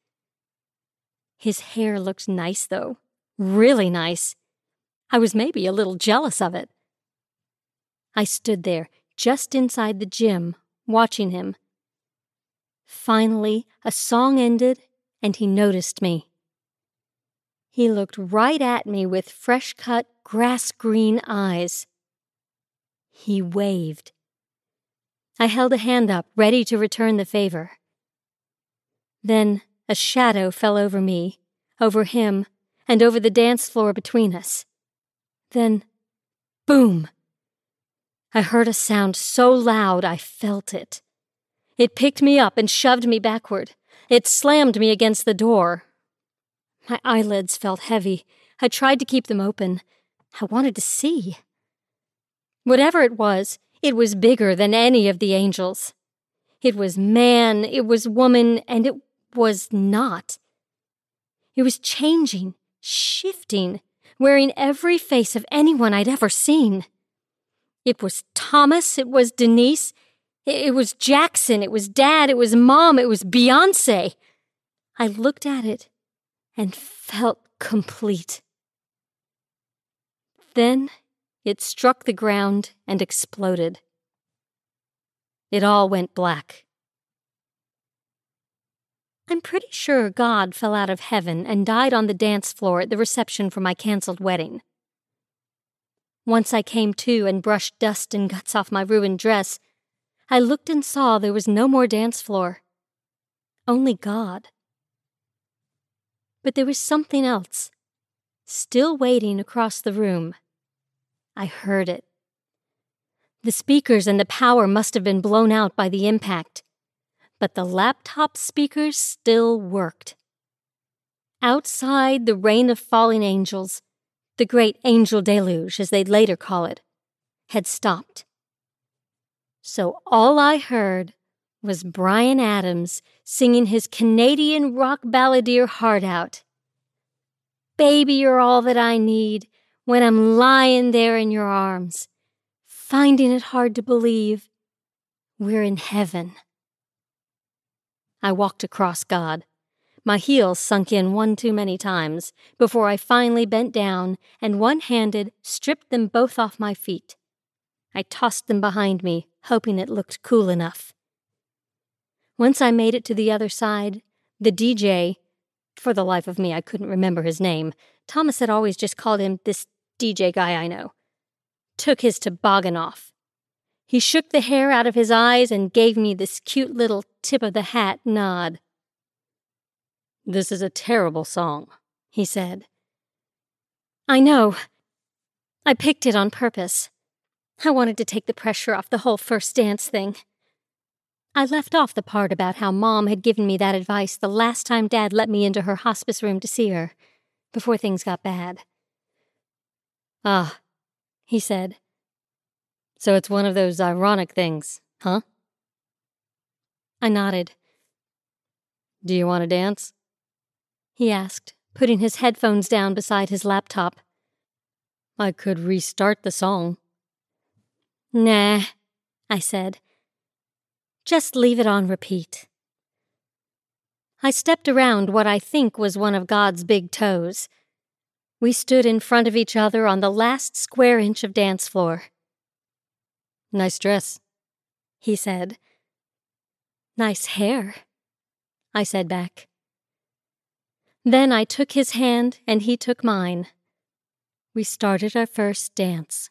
His hair looked nice, though. Really nice. I was maybe a little jealous of it. I stood there, just inside the gym, watching him, Finally, a song ended, and he noticed me. He looked right at me with fresh-cut, grass-green eyes. He waved. I held a hand up, ready to return the favor. Then a shadow fell over me, over him, and over the dance floor between us. Then, boom! I heard a sound so loud I felt it. It picked me up and shoved me backward. It slammed me against the door. My eyelids felt heavy. I tried to keep them open. I wanted to see. Whatever it was, it was bigger than any of the angels. It was man, it was woman, and it was not. It was changing, shifting, wearing every face of anyone I'd ever seen. It was Thomas, it was Denise, it was Jackson, it was Dad, it was Mom, it was Beyoncé. I looked at it and felt complete. Then it struck the ground and exploded. It all went black. I'm pretty sure God fell out of heaven and died on the dance floor at the reception for my canceled wedding. Once I came to and brushed dust and guts off my ruined dress, I looked and saw there was no more dance floor. Only God. But there was something else, still waiting across the room. I heard it. The speakers and the power must have been blown out by the impact, but the laptop speakers still worked. Outside, the rain of falling angels, the great angel deluge, as they'd later call it, had stopped. So all I heard was Bryan Adams singing his Canadian rock balladeer heart out. Baby, you're all that I need when I'm lying there in your arms, finding it hard to believe we're in heaven. I walked across God. My heels sunk in one too many times before I finally bent down and one-handed stripped them both off my feet. I tossed them behind me, hoping it looked cool enough. Once I made it to the other side, the D J, for the life of me I couldn't remember his name, Thomas had always just called him this D J guy I know, took his toboggan off. He shook the hair out of his eyes and gave me this cute little tip-of-the-hat nod. "This is a terrible song," he said. "I know. I picked it on purpose. I wanted to take the pressure off the whole first dance thing. I left off the part about how Mom had given me that advice the last time Dad let me into her hospice room to see her, before things got bad." "Ah," he said. "So it's one of those ironic things, huh?" I nodded. "Do you want to dance?" he asked, putting his headphones down beside his laptop. "I could restart the song." "Nah," I said. "Just leave it on repeat." I stepped around what I think was one of God's big toes. We stood in front of each other on the last square inch of dance floor. "Nice dress," he said. "Nice hair," I said back. Then I took his hand and he took mine. We started our first dance.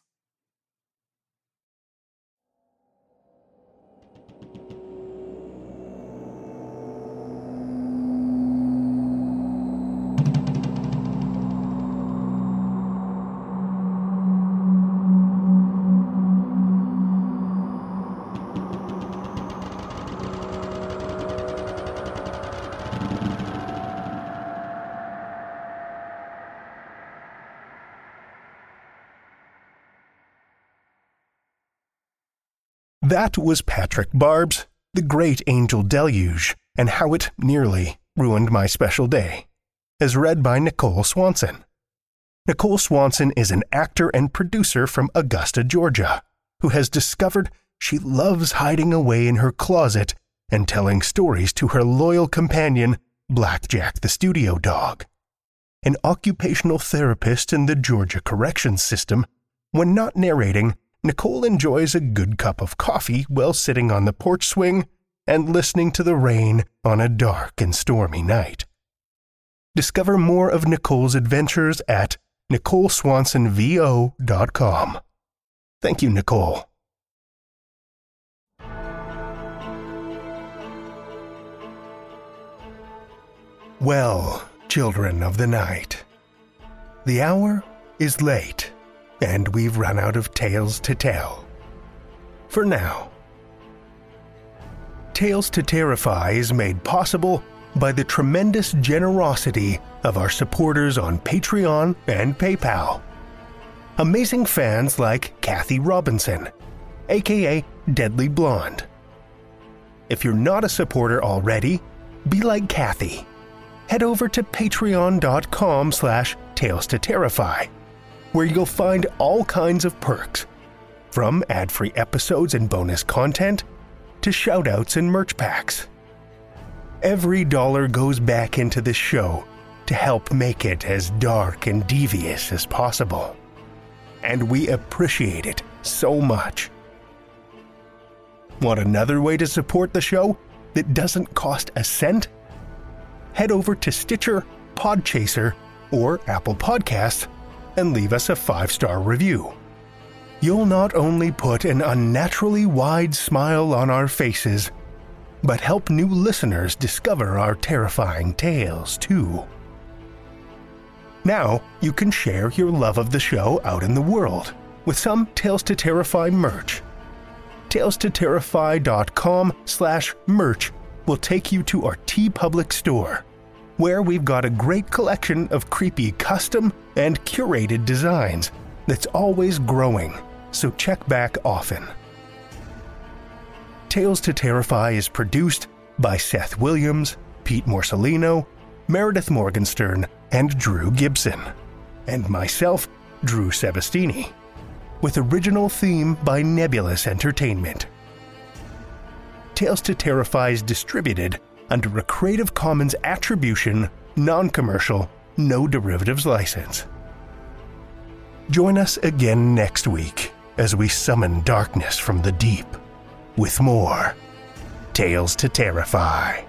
That was Patrick Barbs, The Great Angel Deluge, and How It Nearly Ruined My Special Day, as read by Nicole Swanson. Nicole Swanson is an actor and producer from Augusta, Georgia, who has discovered she loves hiding away in her closet and telling stories to her loyal companion, Blackjack the studio dog. An occupational therapist in the Georgia Corrections System, when not narrating, Nicole enjoys a good cup of coffee while sitting on the porch swing and listening to the rain on a dark and stormy night. Discover more of Nicole's adventures at nicole swanson v o dot com. Thank you, Nicole. Well, children of the night, the hour is late, and we've run out of tales to tell. For now. Tales to Terrify is made possible by the tremendous generosity of our supporters on Patreon and PayPal. Amazing fans like Kathy Robinson, aka Deadly Blonde. If you're not a supporter already, be like Kathy. Head over to patreon.com slash Tales to Terrify, where you'll find all kinds of perks, from ad-free episodes and bonus content to shoutouts and merch packs. Every dollar goes back into the show to help make it as dark and devious as possible. And we appreciate it so much. Want another way to support the show that doesn't cost a cent? Head over to Stitcher, Podchaser, or Apple Podcasts and leave us a five-star review. You'll not only put an unnaturally wide smile on our faces, but help new listeners discover our terrifying tales, too. Now, you can share your love of the show out in the world with some Tales to Terrify merch. tales to terrify dot com slash merch will take you to our TeePublic store, where we've got a great collection of creepy custom and curated designs that's always growing, so check back often. Tales to Terrify is produced by Seth Williams, Pete Morcellino, Meredith Morgenstern, and Drew Gibson, and myself, Drew Sebastini, with original theme by Nebulous Entertainment. Tales to Terrify is distributed under a Creative Commons Attribution, Non-Commercial, No Derivatives license. Join us again next week as we summon darkness from the deep with more Tales to Terrify.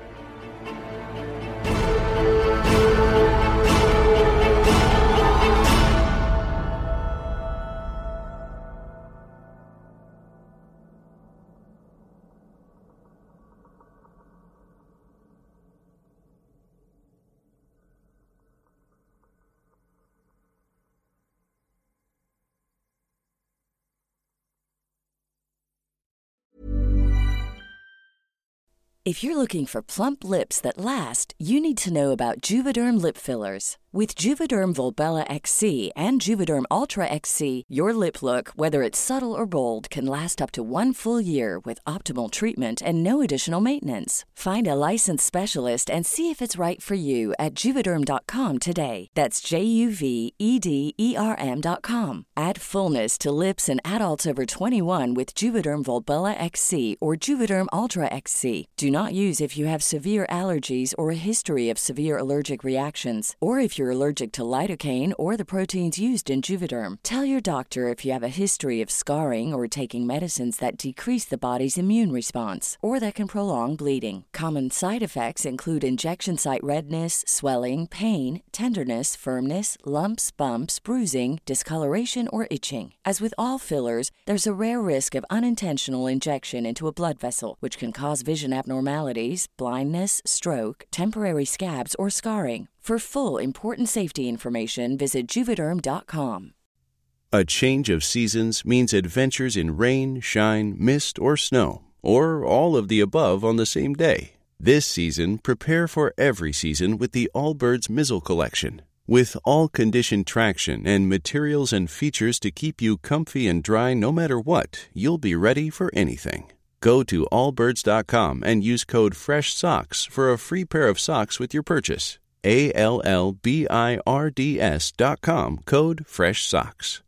If you're looking for plump lips that last, you need to know about Juvederm lip fillers. With Juvederm Volbella X C and Juvederm Ultra X C, your lip look, whether it's subtle or bold, can last up to one full year with optimal treatment and no additional maintenance. Find a licensed specialist and see if it's right for you at Juvederm dot com today. That's J U V E D E R M dot com. Add fullness to lips in adults over twenty-one with Juvederm Volbella X C or Juvederm Ultra X C. Do not use if you have severe allergies or a history of severe allergic reactions, or if you're allergic to lidocaine or the proteins used in Juvederm. Tell your doctor if you have a history of scarring or taking medicines that decrease the body's immune response or that can prolong bleeding. Common side effects include injection site redness, swelling, pain, tenderness, firmness, lumps, bumps, bruising, discoloration, or itching. As with all fillers, there's a rare risk of unintentional injection into a blood vessel, which can cause vision abnormalities, blindness, stroke, temporary scabs, or scarring. For full, important safety information, visit Juvederm dot com. A change of seasons means adventures in rain, shine, mist, or snow, or all of the above on the same day. This season, prepare for every season with the Allbirds Mizzle Collection. With all-condition traction and materials and features to keep you comfy and dry no matter what, you'll be ready for anything. Go to allbirds dot com and use code FRESHSOCKS for a free pair of socks with your purchase. A L L B I R D S dot com, code FRESHSOCKS.